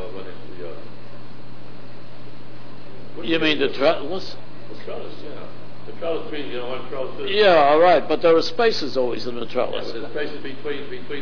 You mean the trellis? The trellis, yeah. The trellis being, one trellis is... Yeah, all right, but there are spaces always in the trellis. Yeah, the spaces between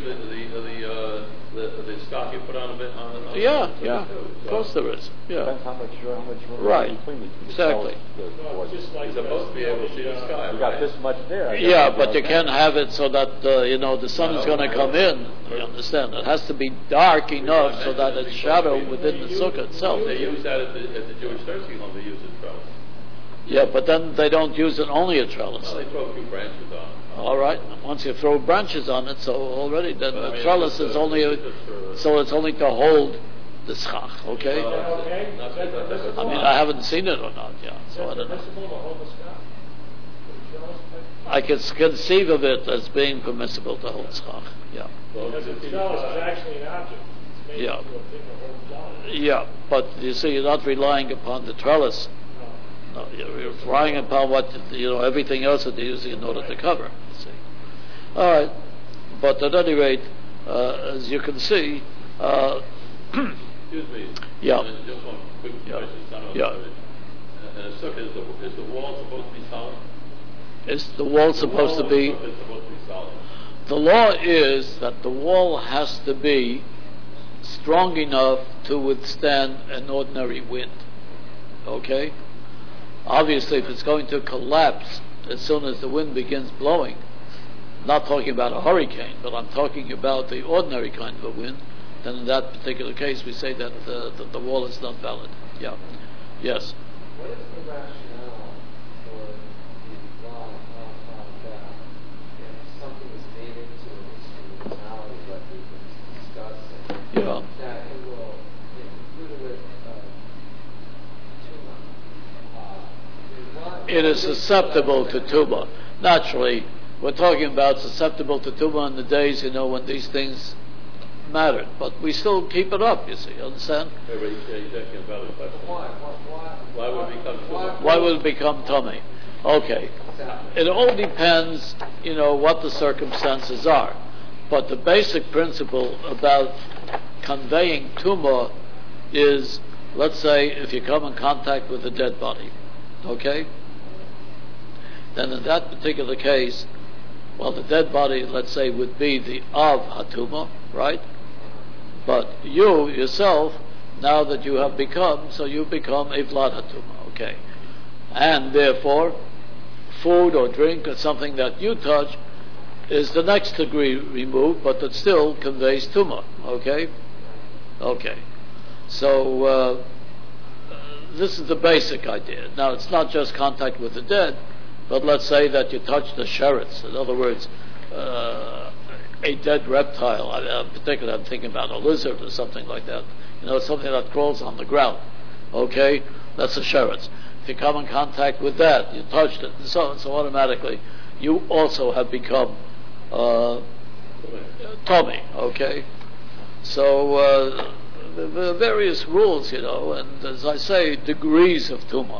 the stock you put on the Yeah, of course there is. Yeah. Depends how much room Right. between the Exactly. You're supposed to be able to see the sky. You got this much there. Yeah, but you can't have it so that, the sun is going to come in. You understand? It has to be dark enough so that it's shadow within the sukkah itself. They use that at the Jewish nursing home. They use the trellis. Yeah, but then they don't use it only a trellis. Well, they throw a few branches on it. All right. Once you throw branches on it, so already then the trellis is only so it's only to hold the schach. Okay. I haven't seen it or not. Yeah. So I don't know. I can conceive of it as being permissible to hold schach. Yeah. Because the trellis is actually an object. It's made Yeah. into a thing to hold down. Yeah, but you see, you're not relying upon the trellis. No, you're relying upon what everything else that they're using in order to cover. You see. All right, but at any rate, as you can see. Excuse me. Yeah. Just one quick Yeah. question. Yeah. And a sukkah, is the wall supposed to be solid? Is the wall supposed to be? The wall of the sukkah is supposed to be solid. The law is that the wall has to be strong enough to withstand an ordinary wind. Okay? Obviously, if it's going to collapse as soon as the wind begins blowing, not talking about a hurricane, but I'm talking about the ordinary kind of a wind, then in that particular case we say that the wall is not valid. Yeah. Yes. What is the rationale for the law that if something is made into an instrumentality like we've been discussing, Yeah. that it will, include with tuma? It is susceptible to tumah. Naturally, we're talking about susceptible to tumah in the days, when these things mattered. But we still keep it up, you see, understand? Everybody he's asking a valid question. Why would it become tumah? Why will it become tummy? Okay. It all depends, what the circumstances are. But the basic principle about conveying tumah is, let's say, if you come in contact with a dead body, okay? Then in that particular case, the dead body, let's say, would be the of hatuma, right? But you yourself now that you have become, so you become a vlad hatuma, okay? And therefore, food or drink or something that you touch is the next degree removed, but it still conveys tuma, okay? Okay. So, this is the basic idea. Now, it's not just contact with the dead, but let's say that you touch the sheretz. In other words, a dead reptile. Particularly, I'm thinking about a lizard or something like that. You know, something that crawls on the ground. Okay? That's a sheretz. If you come in contact with that, you touched it, and so automatically, you also have become Tommy, okay? So, there are various rules, you know, and as I say, degrees of Tumah.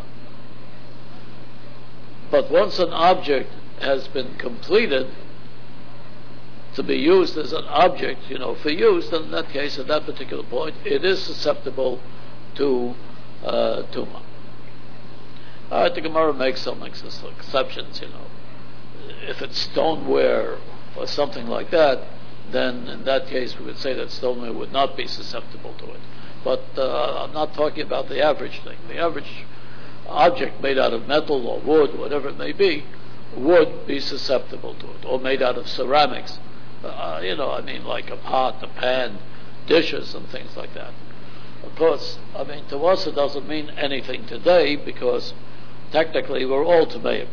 But once an object has been completed to be used as an object, you know, for use, then in that case, at that particular point, it is susceptible to Tumah. All right, the Gemara makes some exceptions, you know. If it's stoneware or something like that, then in that case we would say that stoneware would not be susceptible to it. But I'm not talking about the average thing. The average object made out of metal or wood, whatever it may be, would be susceptible to it, or made out of ceramics. You know, I mean, like a pot, a pan, dishes, and things like that. Of course, I mean, to us it doesn't mean anything today because technically we're all Tameim.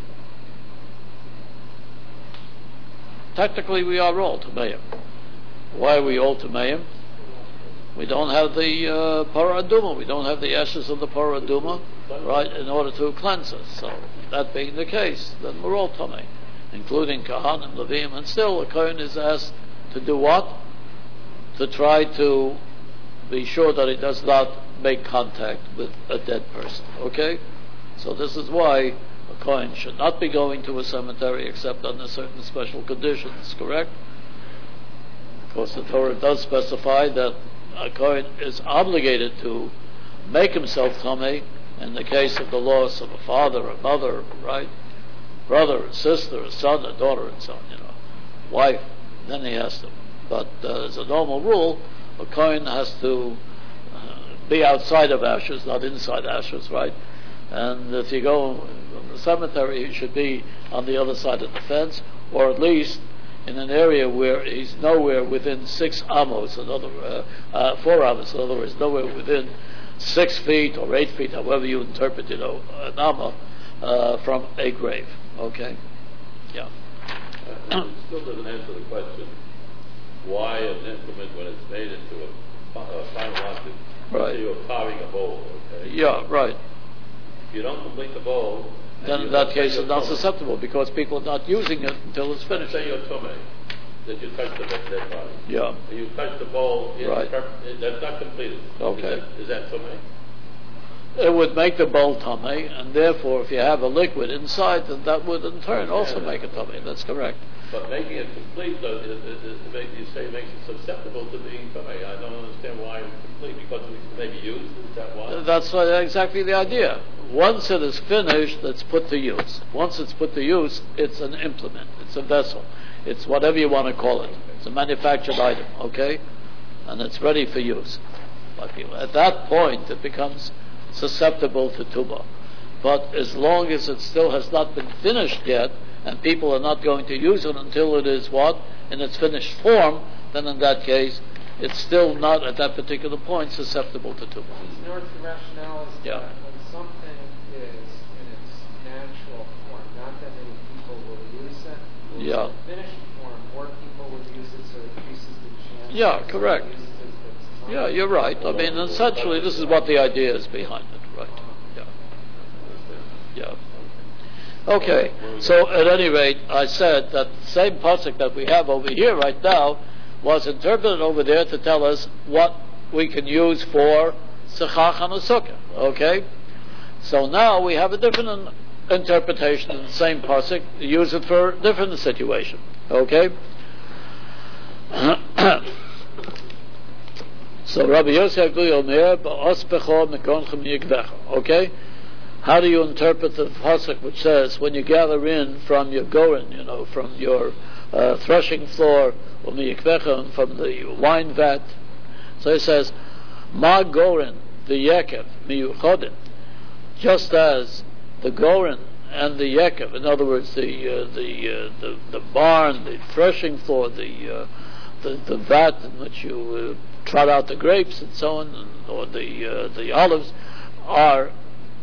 Technically we are all Tameim. Why are we all Tameim? We don't have the Parah Aduma. We don't have the ashes of the Parah Aduma, right, in order to cleanse us. So, that being the case, then we're all Tamei, including Kahanim, Levim, and still a Kohen is asked to do what? To try to be sure that he does not make contact with a dead person, okay? So this is why a Kohen should not be going to a cemetery except under certain special conditions, correct? Of course, the Torah does specify that a Kohen is obligated to make himself Tamei in the case of the loss of a father, a mother, right? Brother, a sister, a son, a daughter, and so on, you know. Wife, then he has to. But as a normal rule, a Kohen has to be outside of ashes, not inside ashes, right? And if you go to the cemetery, he should be on the other side of the fence, or at least in an area where he's nowhere within 6 amos, 4 amos, in other words, nowhere within 6 feet or 8 feet, however you interpret, you know, an amma, from a grave. Okay? Yeah. It still doesn't answer the question why an implement, when it's made into a final object, right, you're carving a bowl, okay? Yeah, right. If you don't complete the bowl, then in that case it's not susceptible because people are not using it until it's finished. Say you're Tomei, that you touch the dead body. Yeah. And you touch the bowl, right, that's not completed. Okay. Is that Tomei? It would make the bowl Tomei, and therefore if you have a liquid inside, then that would in turn also make it Tomei. That's correct. But making it complete, though, you say makes it susceptible to being Tomei. I don't understand why it's complete, because it may be used, is that why? That's exactly the idea. Once it is finished, it's put to use. Once it's put to use, it's an implement, it's a vessel, it's whatever you want to call it. It's a manufactured item, okay? And it's ready for use. But at that point, it becomes susceptible to tuba. But as long as it still has not been finished yet, and people are not going to use it until it is what? In its finished form, then in that case, it's still not at that particular point susceptible to tuba. The rationale is that when something is in its natural form, not that many people will use it. In its finished form, more people will use it, so it increases the chance. Yeah, correct. Yeah, you're right. I mean, essentially, this is what the idea is behind it, right? Yeah. Okay, so at any rate, I said that the same pasuk that we have over here right now was interpreted over there to tell us what we can use for Sechach and Sukkah. Okay? So now we have a different interpretation of the same pasuk, use it for a different situation. Okay? So Rabbi Yosef Omer, okay? How do you interpret the pasuk which says, when you gather in from your goren, you know, from your threshing floor, from the wine vat? So it says, Ma goren the yekev miyuchodin, just as the goren and the yekev, in other words, the barn, the threshing floor, the vat in which you trot out the grapes and so on, or the olives, are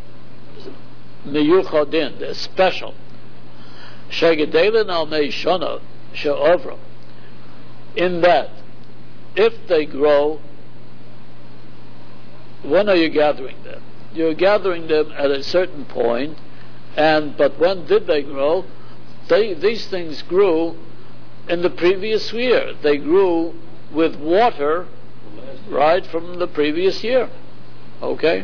miyuchodin, they're special. Shegedelin al meishana she'ovra, in that if they grow, when are you gathering them? You're gathering them at a certain point, but when did they grow? These things grew in the previous year. They grew with water, right, from the previous year. Okay?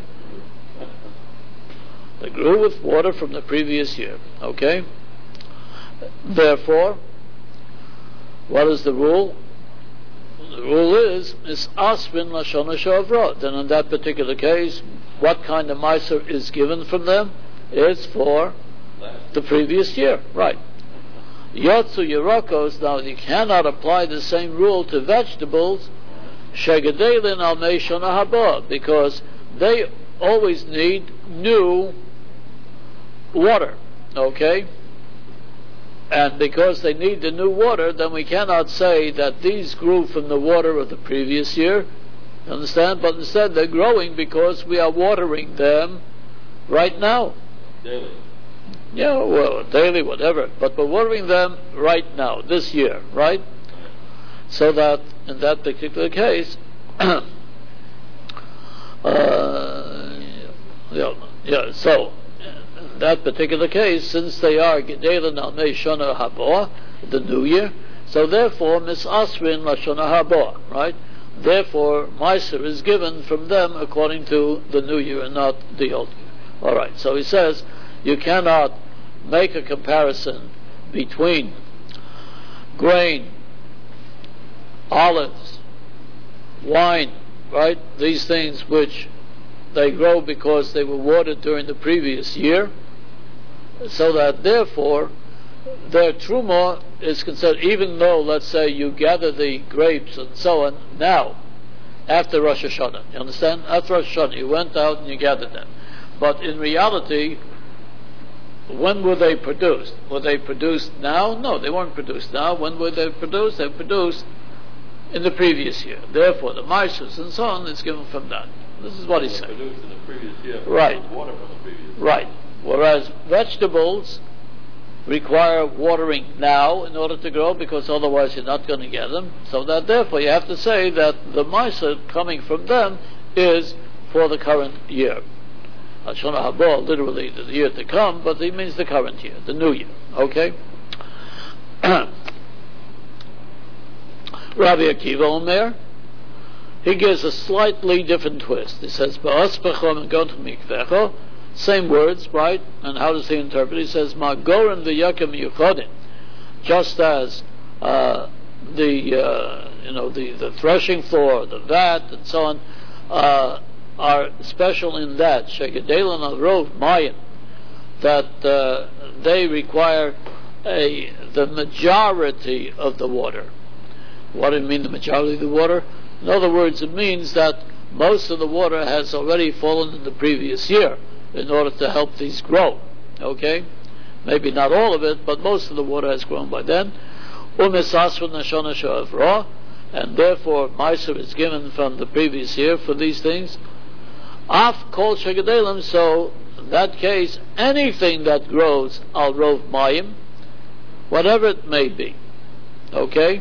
They grew with water from the previous year. Okay? Therefore, what is the rule? The rule is asvin lashana shavra. Then in that particular case, what kind of meiser is given from them? It's for the previous year, right? Yotzu Yerakos, now you cannot apply the same rule to vegetables, shegedelin al meishana haba, because they always need new water, okay? And because they need the new water, then we cannot say that these grew from the water of the previous year, understand? But instead they're growing because we are watering them right now. Daily. Yeah, well, daily, whatever. But we're watering them right now, this year, right? So that in that particular case, so in that particular case, since they are Gedelin al Mei Shana Haba, the new year, so therefore Misasrin La Shana Haba, right? Therefore, Meiser is given from them according to the new year and not the old year. All right, so he says you cannot make a comparison between grain, olives, wine, right? These things which they grow because they were watered during the previous year, so that therefore their truma is considered, even though, let's say, you gather the grapes and so on now, after Rosh Hashanah. You understand? After Rosh Hashanah, you went out and you gathered them. But in reality, when were they produced? Were they produced now? No, they weren't produced now. When were they produced? They were produced in the previous year. Therefore, the maishas and so on is given from that. This is what he's saying. Produced in the previous year. Right. Water from the previous year. Right. Whereas vegetables require watering now in order to grow, because otherwise you're not going to get them. So that therefore you have to say that the maisa coming from them is for the current year. Hashana Haba, literally the year to come, but it means the current year, the new year. Okay? Rabbi Akiva Omer, he gives a slightly different twist. He says, same words, right? And how does he interpret? He says, Magorim the Yakim Yuchodin, just as the threshing floor, the vat, and so on, are special in that Shegedelan al Rov Mayim, that they require the majority of the water. What do you mean, the majority of the water? In other words, it means that most of the water has already fallen in the previous year in order to help these grow. Okay? Maybe not all of it, but most of the water has grown by then. And therefore, Meiser is given from the previous year for these things. Af kol shegedelim, so in that case, anything that grows al rov mayim, whatever it may be, okay?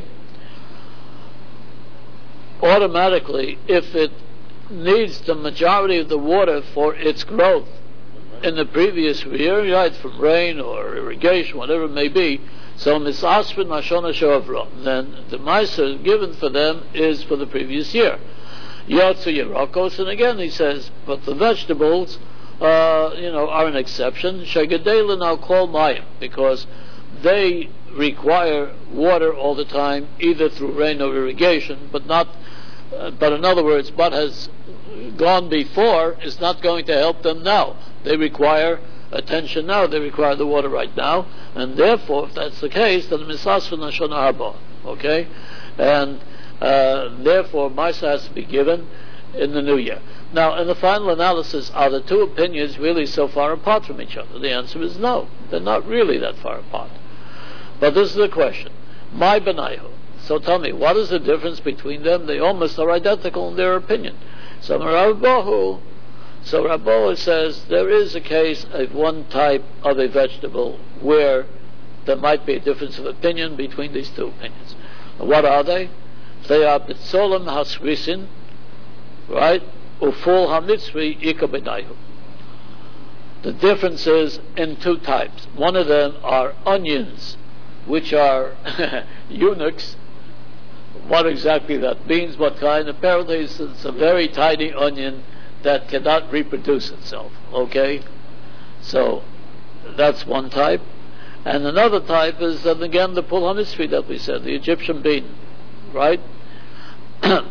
Automatically, if it needs the majority of the water for its growth in the previous year, right, from rain or irrigation, whatever it may be, so misasfin mashona shavra, then the meiser given for them is for the previous year. Yotzu Yerakos, and again he says, but the vegetables, are an exception. Shegedelin al kol mayim, because they require water all the time, either through rain or irrigation, but in other words, what has gone before is not going to help them now. They require attention now. They require the water right now, and therefore, if that's the case, then misasfin lashon haba. Okay, and therefore, Maisa has to be given in the new year. Now, in the final analysis, are the two opinions really so far apart from each other? The answer is no. They're not really that far apart. But this is the question. My benayhu. So tell me, what is the difference between them? They almost are identical in their opinion. So Rabbahu says there is a case of one type of a vegetable where there might be a difference of opinion between these two opinions. What are they? They are Bitzolim Hasrisin, right? Uful Hamitzri Ikabedayu. The difference is in two types. One of them are onions, which are eunuchs. What exactly that means, what kind? Apparently it's a very tiny onion that cannot reproduce itself, okay? So that's one type. And another type is, then again, the Pul HaMitzri that we said, the Egyptian bean, right? The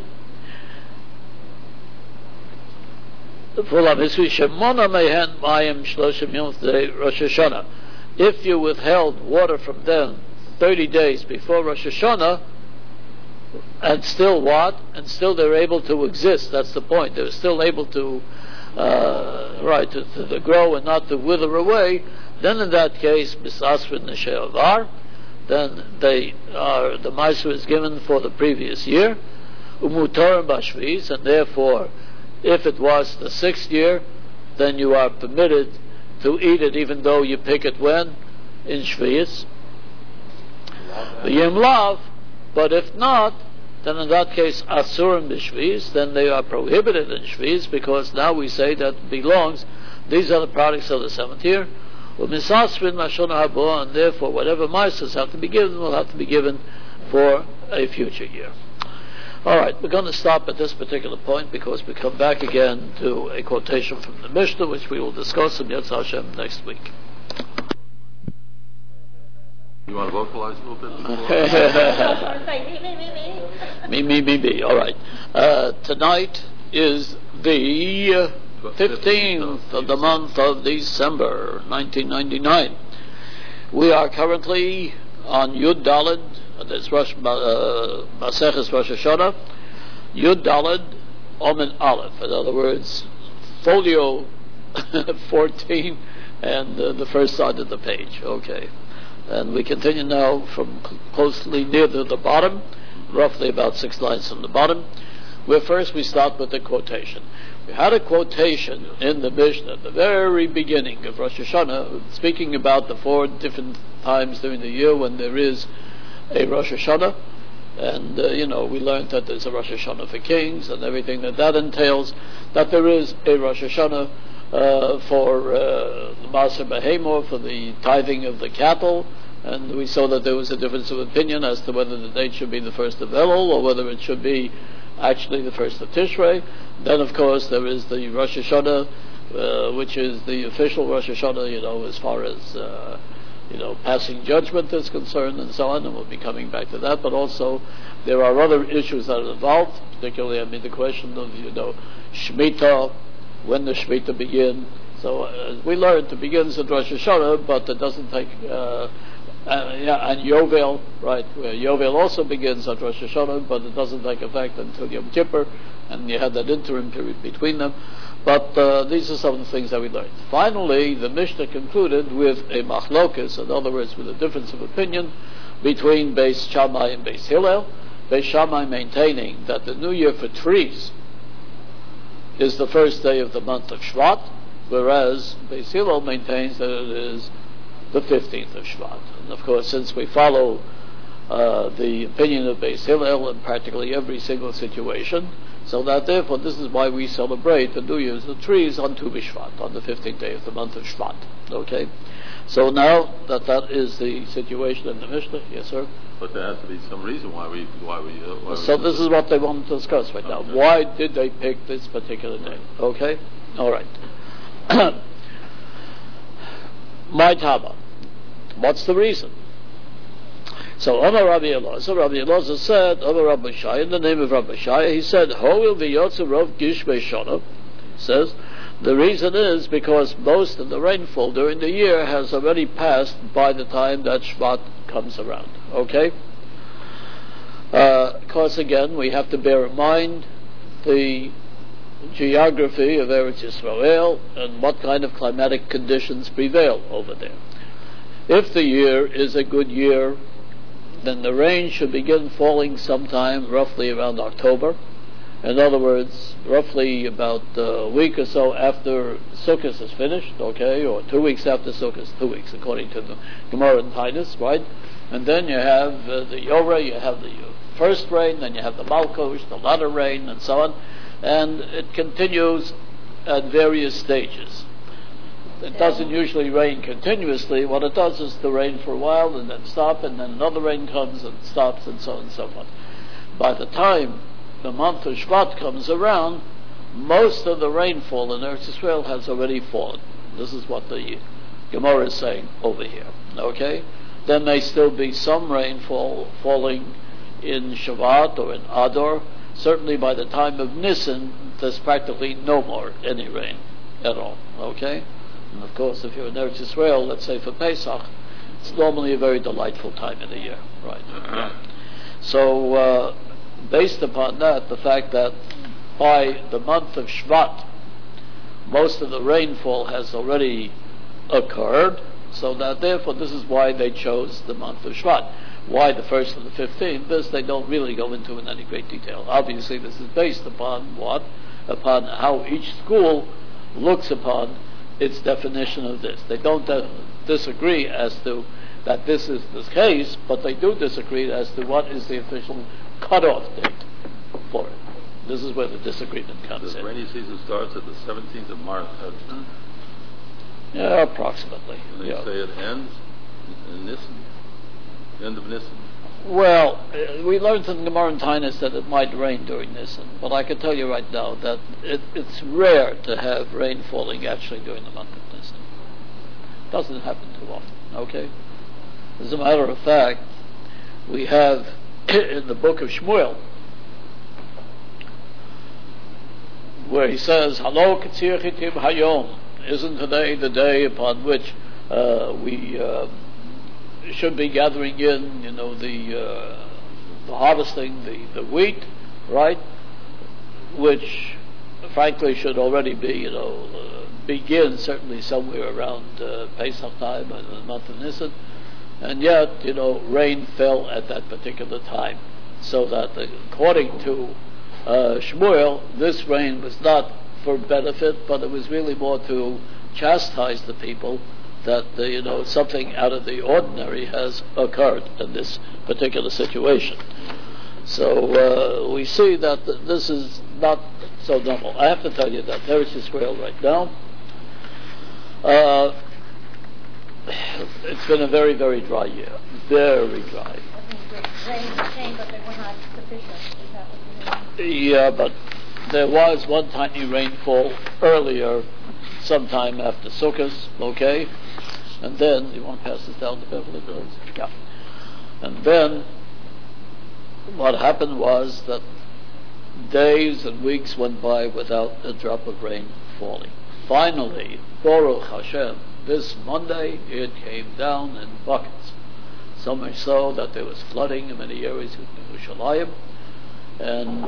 Pul HaMitzri, Shemona Mehen Mayim Shloshim Yom Tzei Rosh Hashanah. If you withheld water from them 30 days before Rosh Hashanah, and still what? And still they're able to exist. That's the point. They're still able to, to grow and not to wither away. Then in that case, Bisasrin Neshe'avar, then the Ma'aser is given for the previous year, Umutorim Bashviz, and therefore, if it was the 6th year, then you are permitted to eat it even though you pick it when? In Shviz. Yim Lav, but if not, then in that case, Asurim B'Shviz, then they are prohibited in Shviz, because now we say that belongs, these are the products of the 7th year, and therefore whatever Maasers have to be given will have to be given for a future year. Alright, we're going to stop at this particular point because we come back again to a quotation from the Mishnah, which we will discuss in Yetz Hashem next week. You want to vocalize a little bit? Me. All right. Tonight is the 15th of the month of December, 1999. We are currently on Yud Daled, that's Maseches Rosh Hashanah, Yud Daled, Omen Aleph. In other words, folio 14 and the first side of the page. Okay. And we continue now from closely near to the bottom, roughly about 6 lines from the bottom, where first we start with the quotation. We had a quotation in the Mishnah at the very beginning of Rosh Hashanah, speaking about the 4 different times during the year when there is a Rosh Hashanah. And, we learned that there's a Rosh Hashanah for kings and everything that entails, that there is a Rosh Hashanah for the Maser Behemor, for the tithing of the cattle, and we saw that there was a difference of opinion as to whether the date should be the 1st of Elul or whether it should be actually the 1st of Tishrei. Then, of course, there is the Rosh Hashanah, which is the official Rosh Hashanah, as far as passing judgment is concerned and so on, and we'll be coming back to that. But also, there are other issues that are involved, particularly, the question of, Shemitah, when the Shemitah begin. So as we learned, it begins at Rosh Hashanah, but it doesn't take, and Yovel, right, where Yovel also begins at Rosh Hashanah, but it doesn't take effect until Yom Kippur, and you had that interim period between them. But these are some of the things that we learned. Finally, the Mishnah concluded with a machlokes, in other words, with a difference of opinion between Beis Shammai and Beis Hillel. Beis Shammai maintaining that the new year for trees is the first day of the month of Shvat, whereas Beis Hillel maintains that it is the 15th of Shvat. And of course, since we follow the opinion of Beis Hillel in practically every single situation, so that therefore this is why we celebrate the New Year's of trees on Tu B'Shvat, on the 15th day of the month of Shvat. Okay? So now that is the situation in the Mishnah. Yes, sir? But there has to be some reason why we so this is what they want to discuss right now. Okay. Why did they pick this particular day? Okay? All right. My Tama. What's the reason? So Amar Rabbi Elazar said, Amar Rabbi Shai, in the name of Rabbi Shai, he said, Ho'il v'yotzer rov gish be'shana, says, the reason is because most of the rainfall during the year has already passed by the time that Shvat comes around. Okay? Of course, again, we have to bear in mind the geography of Eretz Yisrael and what kind of climatic conditions prevail over there. If the year is a good year, then the rain should begin falling sometime roughly around October. In other words, roughly about a week or so after Sukkot is finished, okay, or 2 weeks after Sukkot, 2 weeks according to the Gemara and Tainus, right? And then you have the Yoreh, you have the first rain, then you have the Malkush, the latter rain, and so on. And it continues at various stages. It doesn't usually rain continuously. What it does is to rain for a while and then stop, and then another rain comes and stops, and so on and so forth. By the time the month of Shvat comes around, most of the rainfall in Eretz Yisrael has already fallen. This is what the Gemara is saying over here. Okay? There may still be some rainfall falling in Shvat or in Adar. Certainly by the time of Nisan, there's practically no more any rain at all. Okay? And of course, if you're in Eretz Yisrael, let's say for Pesach, it's normally a very delightful time of the year. Right? Yeah. So, based upon that, the fact that by the month of Shvat, most of the rainfall has already occurred, so that therefore this is why they chose the month of Shvat. Why the 1st and the 15th? This they don't really go into in any great detail. Obviously this is based upon what? Upon how each school looks upon its definition of this. They don't disagree as to that this is the case, but they do disagree as to what is the official cutoff date for it. This is where the disagreement comes in. The rainy season starts at the 17th of March. Yeah, approximately. And they say it ends in Nisan. End of Nisan. Well, we learned in Gemara and Tainus that it might rain during Nisan, but I can tell you right now that it's rare to have rain falling actually during the month of Nisan. It doesn't happen too often, okay? As a matter of fact, we have in the book of Shmuel, where he says, Halo Katzir Chitim Hayom, isn't today the day upon which we should be gathering in, the harvesting the wheat, right? Which, frankly, should already be, begin certainly somewhere around Pesach time, in the month of Nisan, and yet, rain fell at that particular time, so that according to Shmuel, this rain was not for benefit, but it was really more to chastise the people that something out of the ordinary has occurred in this particular situation. So we see that this is not so normal. I have to tell you that Eretz Yisrael right now, it's been a very, very dry year. Very dry. Rain came, but they were not sufficient. Is that what you mean? Yeah, but there was one tiny rainfall earlier, sometime after Sukkot, okay? And then, you want to pass this down to Beverly? Yeah. And then, what happened was that days and weeks went by without a drop of rain falling. Finally, Baruch Hashem, this Monday, it came down in buckets. So much so that there was flooding in many areas of Yerushalayim. And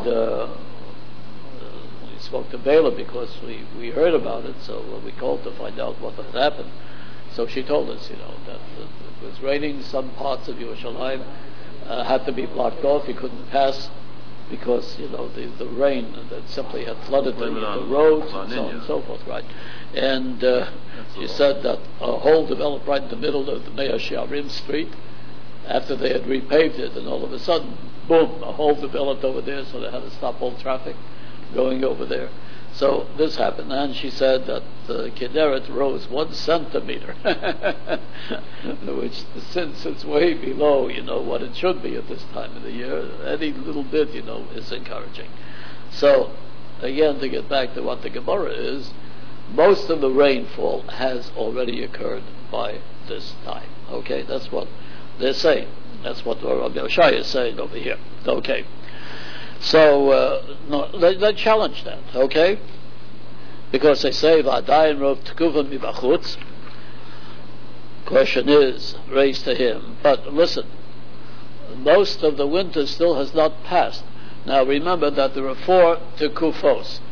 we spoke to Bela because we heard about it, so we called to find out what had happened. So she told us, that it was raining. Some parts of Yerushalayim had to be blocked off. You couldn't pass because, the rain that simply had flooded the roads and so on and so forth, right? And she said that a hole developed right in the middle of the Mea Shearim Street after they had repaved it, and all of a sudden, boom, a hole developed over there, so they had to stop all traffic going over there. So this happened, and she said that the Kinneret rose 1 centimeter, which since it's way below, what it should be at this time of the year, any little bit, is encouraging. So, again, to get back to what the Gemara is, most of the rainfall has already occurred by this time. Okay, that's what they're saying. That's what Rabbi Yoshai is saying over here. Okay. So, they challenge that, okay? Because they say, V'adayin rov t'kuva mibachutz. Question is raised to him. But listen, most of the winter still has not passed. Now remember that there are 4 tekufos.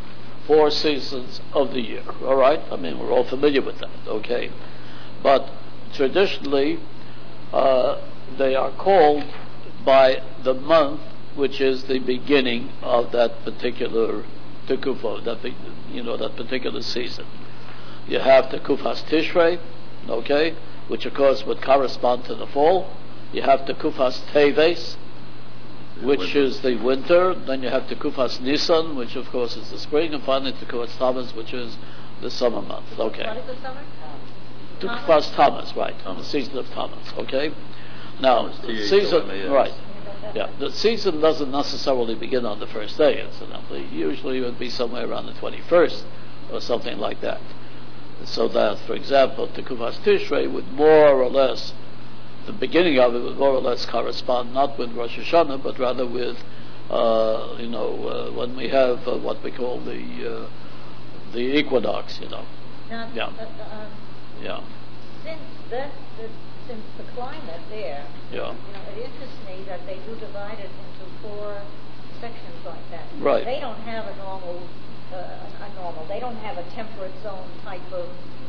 4 seasons of the year. All right? I mean, we're all familiar with that, okay? But traditionally, they are called by the month which is the beginning of that particular Tekufah, that particular season. You have Tekufas Tishrei, okay, which of course would correspond to the fall. You have Tekufas Teves, which is the winter. Then you have Tekufas Nisan, which of course is the spring, and finally Tekufas Tammuz, which is the summer month. Okay. What is the summer? Tekufas Tammuz, right? The season of Tammuz. Okay. Now, the season, right? Yeah, the season doesn't necessarily begin on the first day. Incidentally, usually it would be somewhere around the 21st or something like that. So that, for example, Tekufas Tishrei would more or less, the beginning of it would more or less correspond not with Rosh Hashanah, but rather with, when we have what we call the equinox, Now, yeah. Since the climate there, Yeah. It interests me that they do divide it into 4 sections like that. Right. They don't have a normal. They don't have a temperate zone type of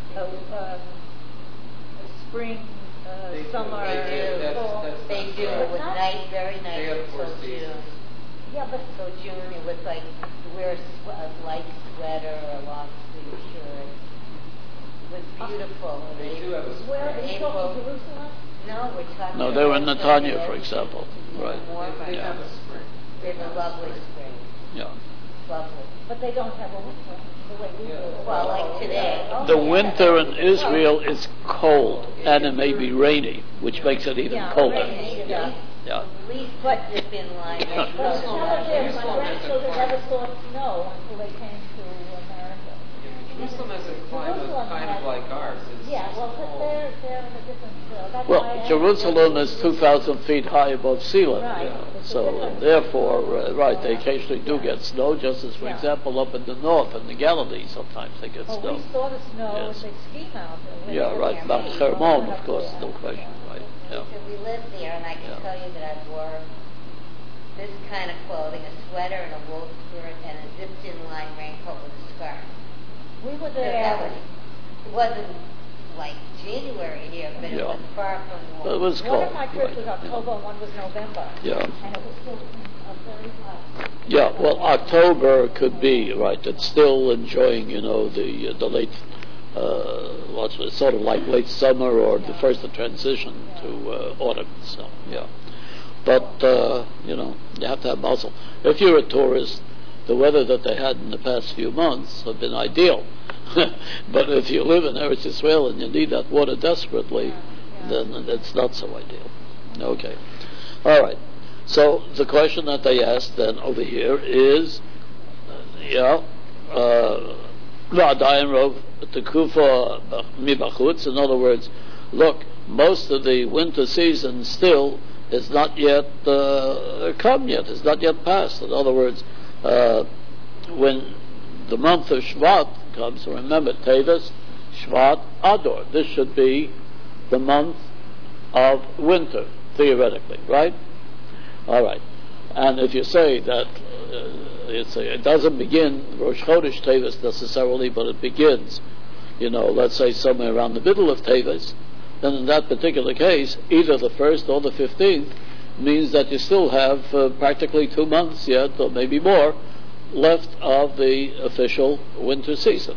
spring, summer, fall. They do with very nice until June. Yeah, but so June it was like wear a light sweater or a long sleeve shirt. It was beautiful. They do have a spring. Where are you talking, Jerusalem? No, we're talking. No, they were in Netanya, for example. Right. They have a spring. They have a lovely spring. Yeah. Lovely. But they don't have a winter the way we do. Well, like today. The winter in Israel is cold, and it may be rainy, which makes it even colder. Yeah. Yeah. At least put this in line. But my grandchildren never saw snow until they came to America. Jerusalem has a climate kind of like ours. It's They're in a different. That's Well, why Jerusalem is 2,000 feet high above sea level. Right. So therefore, they occasionally do get snow, just as, for example, up in the north, in the Galilee, sometimes they get we snow. saw the snow Yes. at the ski mountain. Yeah, right. Mount Hermon, of course, no question. Right. Yeah. So we lived there, and I can tell you that I wore this kind of clothing, a sweater and a wool skirt, and a zipped-in line raincoat with a scarf. We were So there. it wasn't like January here, but it was far from warm. It was cold. One of my trips was right. October, and one was November. Yeah. And it was still very hot. Yeah, well, October could be, right. It's still enjoying, the late, it's sort of like late summer or the first of transition to autumn. So, yeah. But, you have to have muscle. If you're a tourist, the weather that they had in the past few months have been ideal. But if you live in Eretz Israel and you need that water desperately, then it's not so ideal. Okay. All right. So the question that they asked then over here is, V'adayin rov tekufa mibachutz. In other words, look, most of the winter season still is not yet come yet. It's not yet passed. In other words, when the month of Shvat comes, remember, Teves, Shvat, Adar. This should be the month of winter, theoretically, right? All right. And if you say that it doesn't begin Rosh Chodesh Teves necessarily, but it begins, let's say somewhere around the middle of Teves, then in that particular case, either the 1st or the 15th means that you still have practically 2 months yet, or maybe more, left of the official winter season.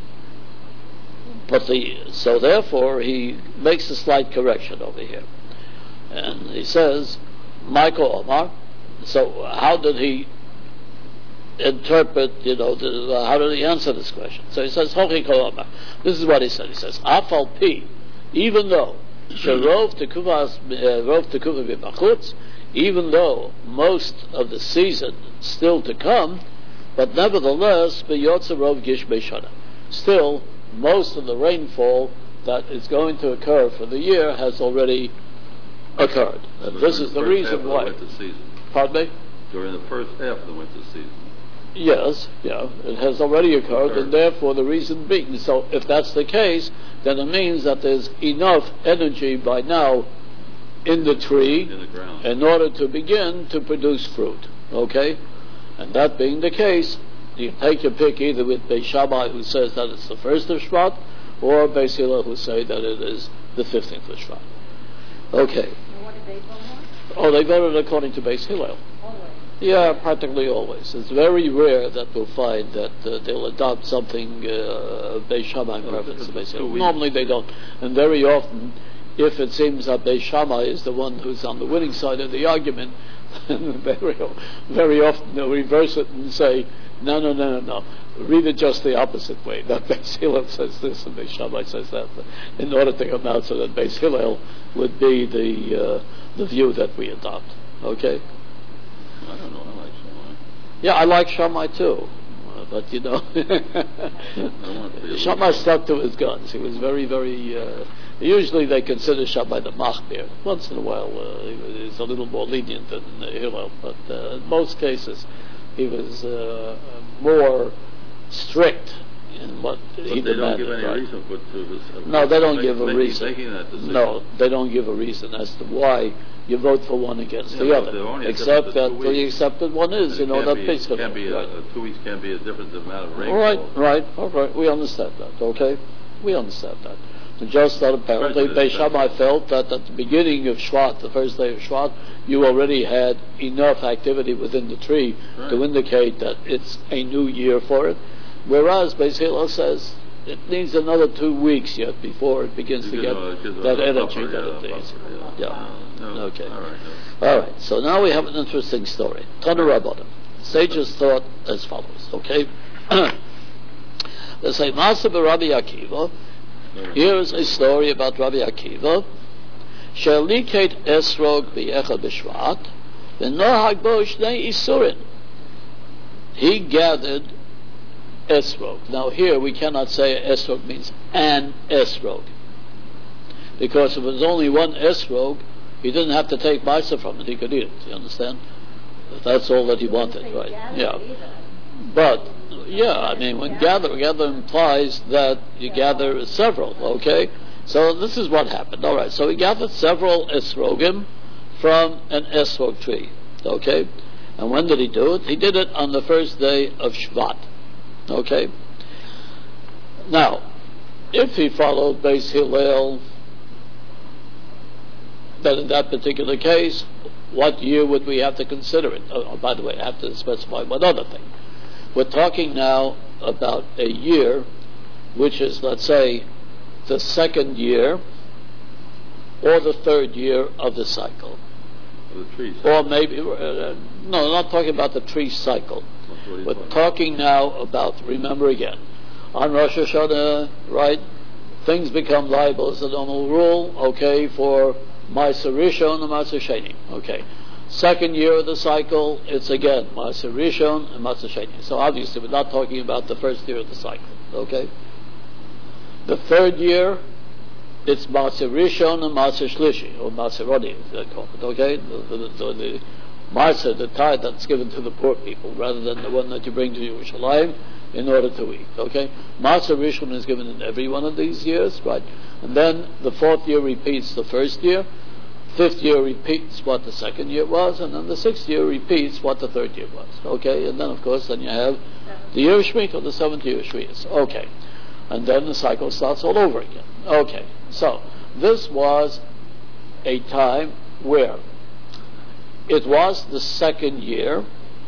So therefore, he makes a slight correction over here. And he says, Michael Omar, so how did he interpret, how did he answer this question? So he says, Hochi Kol Omar. This is what he said. He says, Afal Pi, even though, Rov Tekuvah B'Bachutz, even though most of the season is still to come, but nevertheless, B'Yotzer Rov Gish Beishana. Still, most of the rainfall that is going to occur for the year has already occurred. And this is the reason why. Pardon me? During the first half of the winter season. Yes, it has already occurred, and therefore the reason being. So if that's the case, then it means that there's enough energy by now in the tree in the ground, in order to begin to produce fruit. Okay? And that being the case, you take your pick either with Beis Shammai, who says that it's the first of Shvat, or Beis Hillel, who say that it is the 15th of Shvat. Okay. And what did they vote on? Oh, they voted according to Beis Hillel. Always. Yeah, practically always. It's very rare that we'll find that they'll adopt something Beis Shammai in preference to Beis Hillel. Normally they don't. And very often, if it seems that Beis Shammai is the one who's on the winning side of the argument, very often they'll reverse it and say, no. Read it just the opposite way. That Beis Hillel says this and Beis Shammai says that, in order to come out so that Beis Hillel would be the view that we adopt. Okay? I don't know. I like Shammai. Yeah, I like Shammai too. But you know, Shammai stuck to his guns. He was very, very. Usually they consider Shammai the Machmir. Once in a while he's a little more lenient than Hillel, but in most cases he was more strict in what he demanded. But they don't give any reason for no, they don't give a reason. No, they don't give a reason as to why you vote for one against the other, except that the accepted one is, that basically. 2 weeks can't be a different amount of rainfall. Right. All right, we understand that. Okay, we understand that. And just that apparently Beis Shammai felt that at the beginning of Shvat, the first day of Shvat, you already had enough activity within the tree to indicate that it's a new year for it, whereas Beis Hillel says it needs another 2 weeks yet before it begins to get that energy that it needs. Okay. All right. So now we have an interesting story. Tana Rabbanim. Sages thought as follows. Okay. They say, Master Rabbi Akiva. Here's a story about Rabbi Akiva. Sheliket esrog b'echad b'shvat v'nohag bo shnei isurin. He gathered esrog. Now here we cannot say esrog means an esrog, because if it was only one esrog, he didn't have to take ma'aser from it. He could eat it. You understand? That's all that he wanted, right? Yeah. But I mean, when gather implies that you gather several. Okay. So this is what happened. All right. So he gathered several esrogim from an esrog tree. Okay. And when did he do it? He did it on the first day of Shvat. Okay. Now, if he followed Beis Hillel, then in that particular case, what year would we have to consider it? Oh, by the way, I have to specify one other thing. We're talking now about a year, which is, let's say, the second year or the third year of the cycle. The tree cycle. Or maybe, no, not talking about the tree cycle. We're talking now about, remember again, on Rosh Hashanah, right, things become liable as a normal rule, okay, for Ma'aser Rishon and Ma'aser Sheni, okay. Second year of the cycle, it's again Ma'aser Rishon and Ma'aser Sheni. So obviously we're not talking about the first year of the cycle, okay. The third year, it's Ma'aser Rishon and Ma'aser Shlishi, or Ma'aser Roni, as they call it, okay. The Ma'aser, the tithe that's given to the poor people, rather than the one that you bring to Yerushalayim in order to eat, okay? Ma'aser Rishon is given in every one of these years, right? And then the fourth year repeats the first year, fifth year repeats what the second year was, and then the sixth year repeats what the third year was, okay? And then, of course, then you have the year of Shemitah, the seventh year of Shvius, okay? And then the cycle starts all over again, okay? So, this was a time where it was the second year,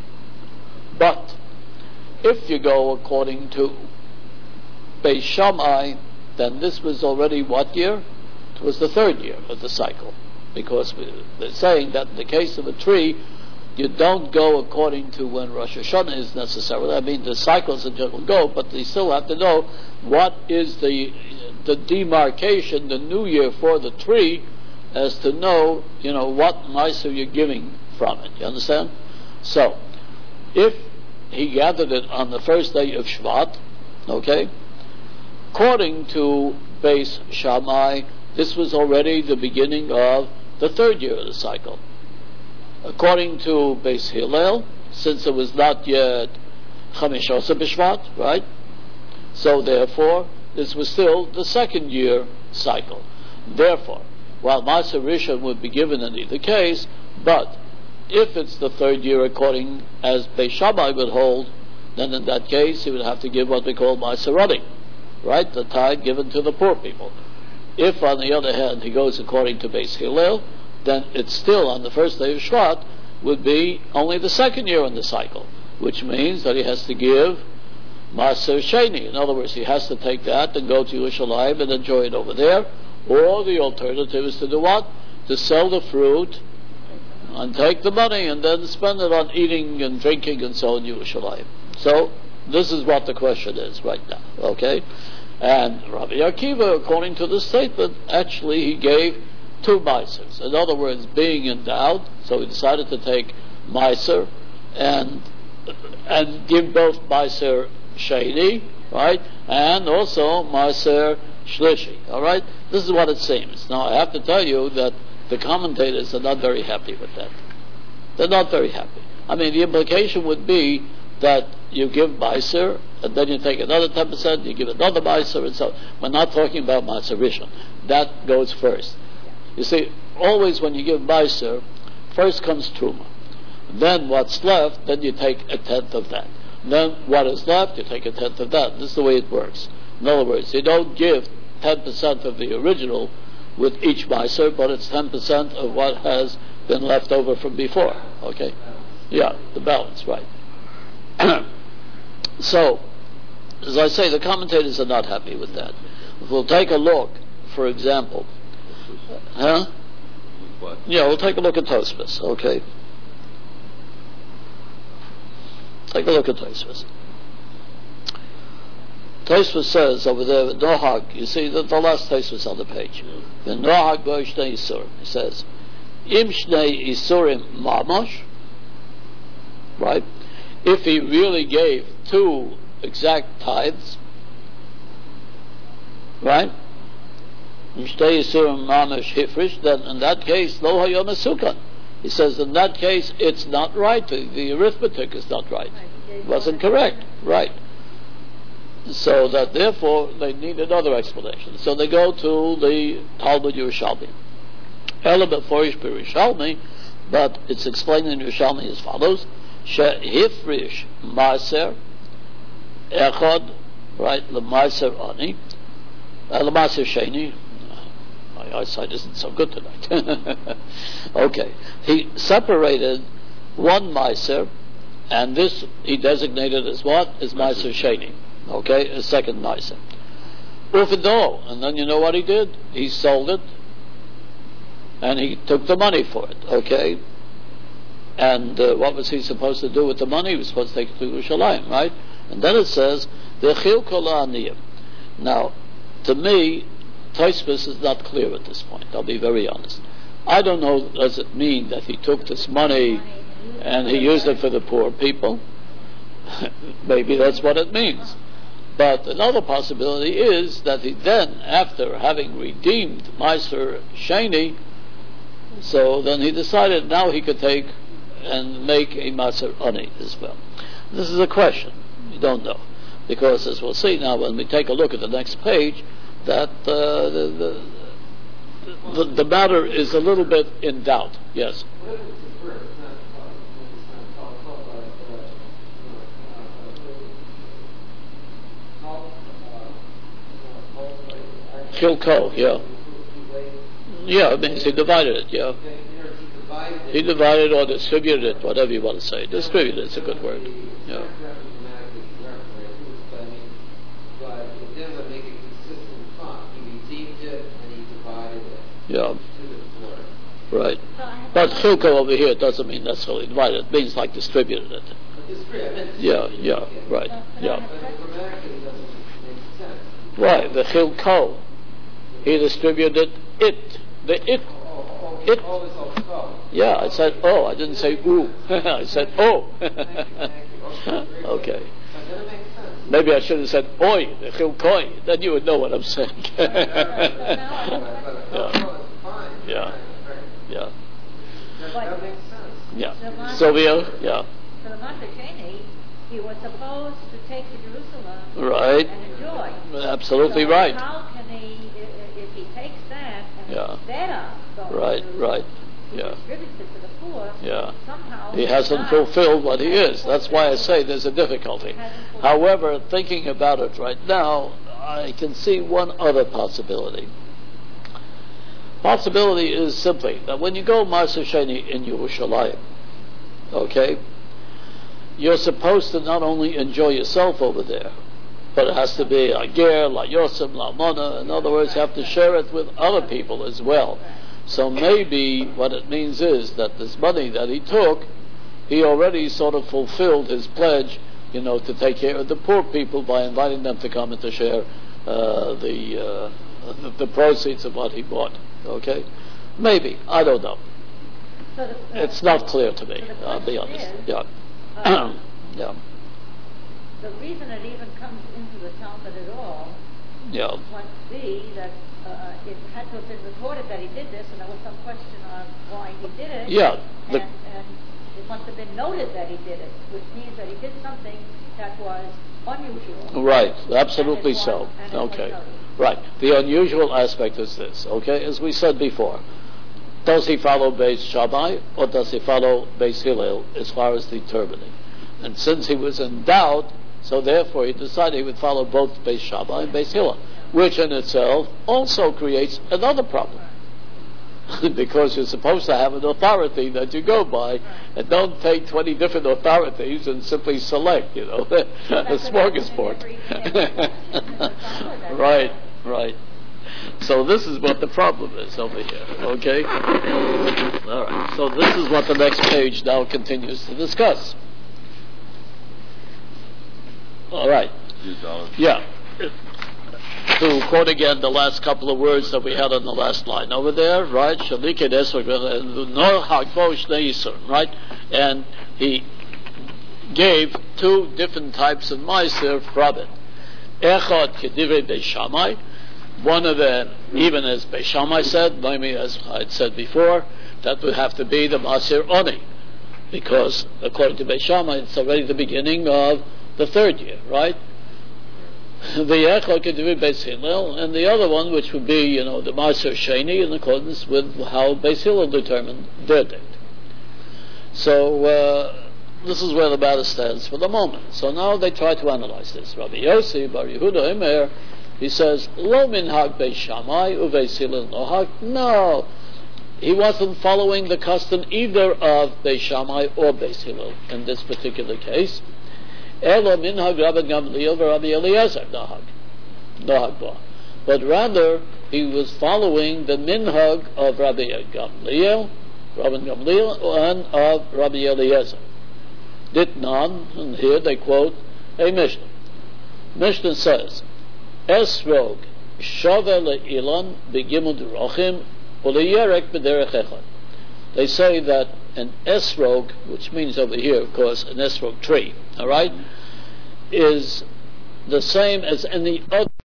but if you go according to Beis Shammai, then this was already what year? It was the third year of the cycle, because they're saying that in the case of a tree, you don't go according to when Rosh Hashanah is necessarily. I mean, the cycles in general go, but they still have to know what is the demarcation, the new year for the tree, as to know, what ma'aser you're giving from it. You understand? So, if he gathered it on the first day of Shvat, okay, according to Beis Shammai, this was already the beginning of the third year of the cycle. According to Beis Hillel, since it was not yet Chamishasa B'Shvat, right? So therefore, this was still the second year cycle. Therefore, while Ma'aser Rishon would be given in either case, but if it's the third year according as Beis Shammai would hold, then in that case he would have to give what we call Ma'aserani, right? The tithe given to the poor people. If, on the other hand, he goes according to Beis Hillel, then it's still on the first day of Shvat would be only the second year in the cycle, which means that he has to give Maaser Sheni. In other words, he has to take that and go to Yerushalayim and enjoy it over there. Or the alternative is to do what? To sell the fruit and take the money and then spend it on eating and drinking and so in Yerushalayim. So this is what the question is right now. Okay? And Rabbi Akiva, according to the statement, actually he gave 2 Maasers. In other words, being in doubt, so he decided to take Maaser and give both Maaser Sheni, right, and also Maaser Shlishi. All right, this is what it seems. Now I have to tell you that the commentators are not very happy with that. They're not very happy. I mean, the implication would be that you give Maaser, and then you take another 10%, you give another Maaser, and so we're not talking about Maaser Rishon. That goes first. You see, always when you give Maaser, first comes Truma. Then what's left, then you take a tenth of that. Then what is left, you take a tenth of that. This is the way it works. In other words, you don't give 10% of the original with each Maaser, but it's 10% of what has been left over from before. Okay? Yeah, the balance, right. So, as I say, the commentators are not happy with that. If we'll take a look, for example, yeah, we'll take a look at Tosfos, okay? Take a look at Tosfos. Tosfos says over there, Nohag, you see the last Tosfos on the page. The Nohag bo shnei isurim. He says, Im shnei isurim mamash, right? If he really gave 2 exact tithes, right? Im shnei isurim mamash hifrish, then in that case, lo hayom esukan. He says, in that case, it's not right. The arithmetic is not right. It wasn't correct. Right. So that, therefore, they need another explanation. So they go to the Talmud Yerushalmi. Ela beforish b'Yerushalmi, but it's explained in Yerushalmi as follows. Shehifrish maaser echad, right, l'maaser ani, l'maaser sheni. My eyesight isn't so good tonight. Okay. He separated 1 Maaser, and this he designated as what? As Maaser Sheni. Okay? A second Maaser. Ufido. And then you know what he did? He sold it, and he took the money for it. Okay? And what was he supposed to do with the money? He was supposed to take it to Yerushalayim, right? And then it says, V'chil kol ha'aniyim. Now, to me, Tosfos is not clear at this point. I'll be very honest. I don't know, does it mean that he took this money and he used it for the poor people? Maybe that's what it means. But another possibility is that he then, after having redeemed Maaser Sheni, so then he decided now he could take and make a Maaser Ani as well. This is a question. We don't know. Because as we'll see now when we take a look at the next page, that the matter is a little bit in doubt. Yes. Kilko, yeah. Yeah, it means he divided it, yeah. He divided or distributed it, whatever you want to say. Distributed, it's a good word. Yeah. Yeah. Right. But chilko over here doesn't mean necessarily divided. It means like distributed it. Yeah, right. Yeah. Right, the chilko. He distributed it. The it. Yeah, I said oh, I didn't say ooh. I said oh. Okay. Maybe I should have said oi, the chilkoi. Then you would know what I'm saying. Yeah. Yeah. Sylvia, yeah. So the Maaser Sheni, he was supposed to take to Jerusalem right. and enjoy. Absolutely so right. How can he, if he takes that and yeah. instead of going right, to right. Yeah. distributes it to the poor, Yeah. somehow He hasn't not fulfilled what he is. That's why I say there's a difficulty. hasn't fulfilled. However, thinking about it right now, I can see one other possibility. Possibility is simply that when you go Maaser Sheni in Yerushalayim, okay, you're supposed to not only enjoy yourself over there, but it has to be a ger, la yosem, la mona. In other words, you have to share it with other people as well. So maybe what it means is that this money that he took, he already sort of fulfilled his pledge, to take care of the poor people by inviting them to come and to share the proceeds of what he bought. Okay? Maybe. I don't know. So It's not clear to me, so the I'll be question honest. is, Yeah. Yeah. the reason it even comes into the Talmud at all Yeah. must be that it had to have been recorded that he did this, and there was some question on why he did it. Yeah. And it must have been noted that he did it, which means that he did something that was unusual. Right, absolutely so. And it was Okay. noted. Right. The unusual aspect is this, okay? As we said before, does he follow Beis Shammai or does he follow Beis Hillel as far as determining? And since he was in doubt, so therefore he decided he would follow both Beis Shammai and Beis Hillel, which in itself also creates another problem. Because you're supposed to have an authority that you go by, and don't take 20 different authorities and simply select, a smorgasbord. Right. So this is what the problem is over here, okay? All right, so this is what the next page now continues to discuss. All right. Yeah. To quote again the last couple of words that we had on the last line over there, right? Right? And he gave two different types of meiser from it. Echad kedivrei Beis Shammai. One of them, even as Beis Shammai said, maybe as I had said before, that would have to be the Maaser Oni, because according to Beis Shammai, it's already the beginning of the third year, right? The Echad kedivrei Beis Hillel, and the other one, which would be, the Maaser Sheni, in accordance with how Beis Hillel determined their date. So this is where the matter stands for the moment. So now they try to analyze this. Rabbi Yossi Bar Yehuda Emer, he says, Lo minhag Beis Shammai uVeis Hillel nohag. No, he wasn't following the custom either of Beis Shammai or Beis Hillel in this particular case. Elo minhag Rabbi Gamliel v'Rabbi Eliezer nohag bo. But rather, he was following the minhag of Rabbi Gamliel, and of Rabbi Eliezer. Ditnan, and here they quote a Mishnah. Mishnah says, Esrog shove le'ilan begimud rochim u'leyerek b'derech echad. They say that an esrog, which means over here, of course, an esrog tree, all right, is the same as any other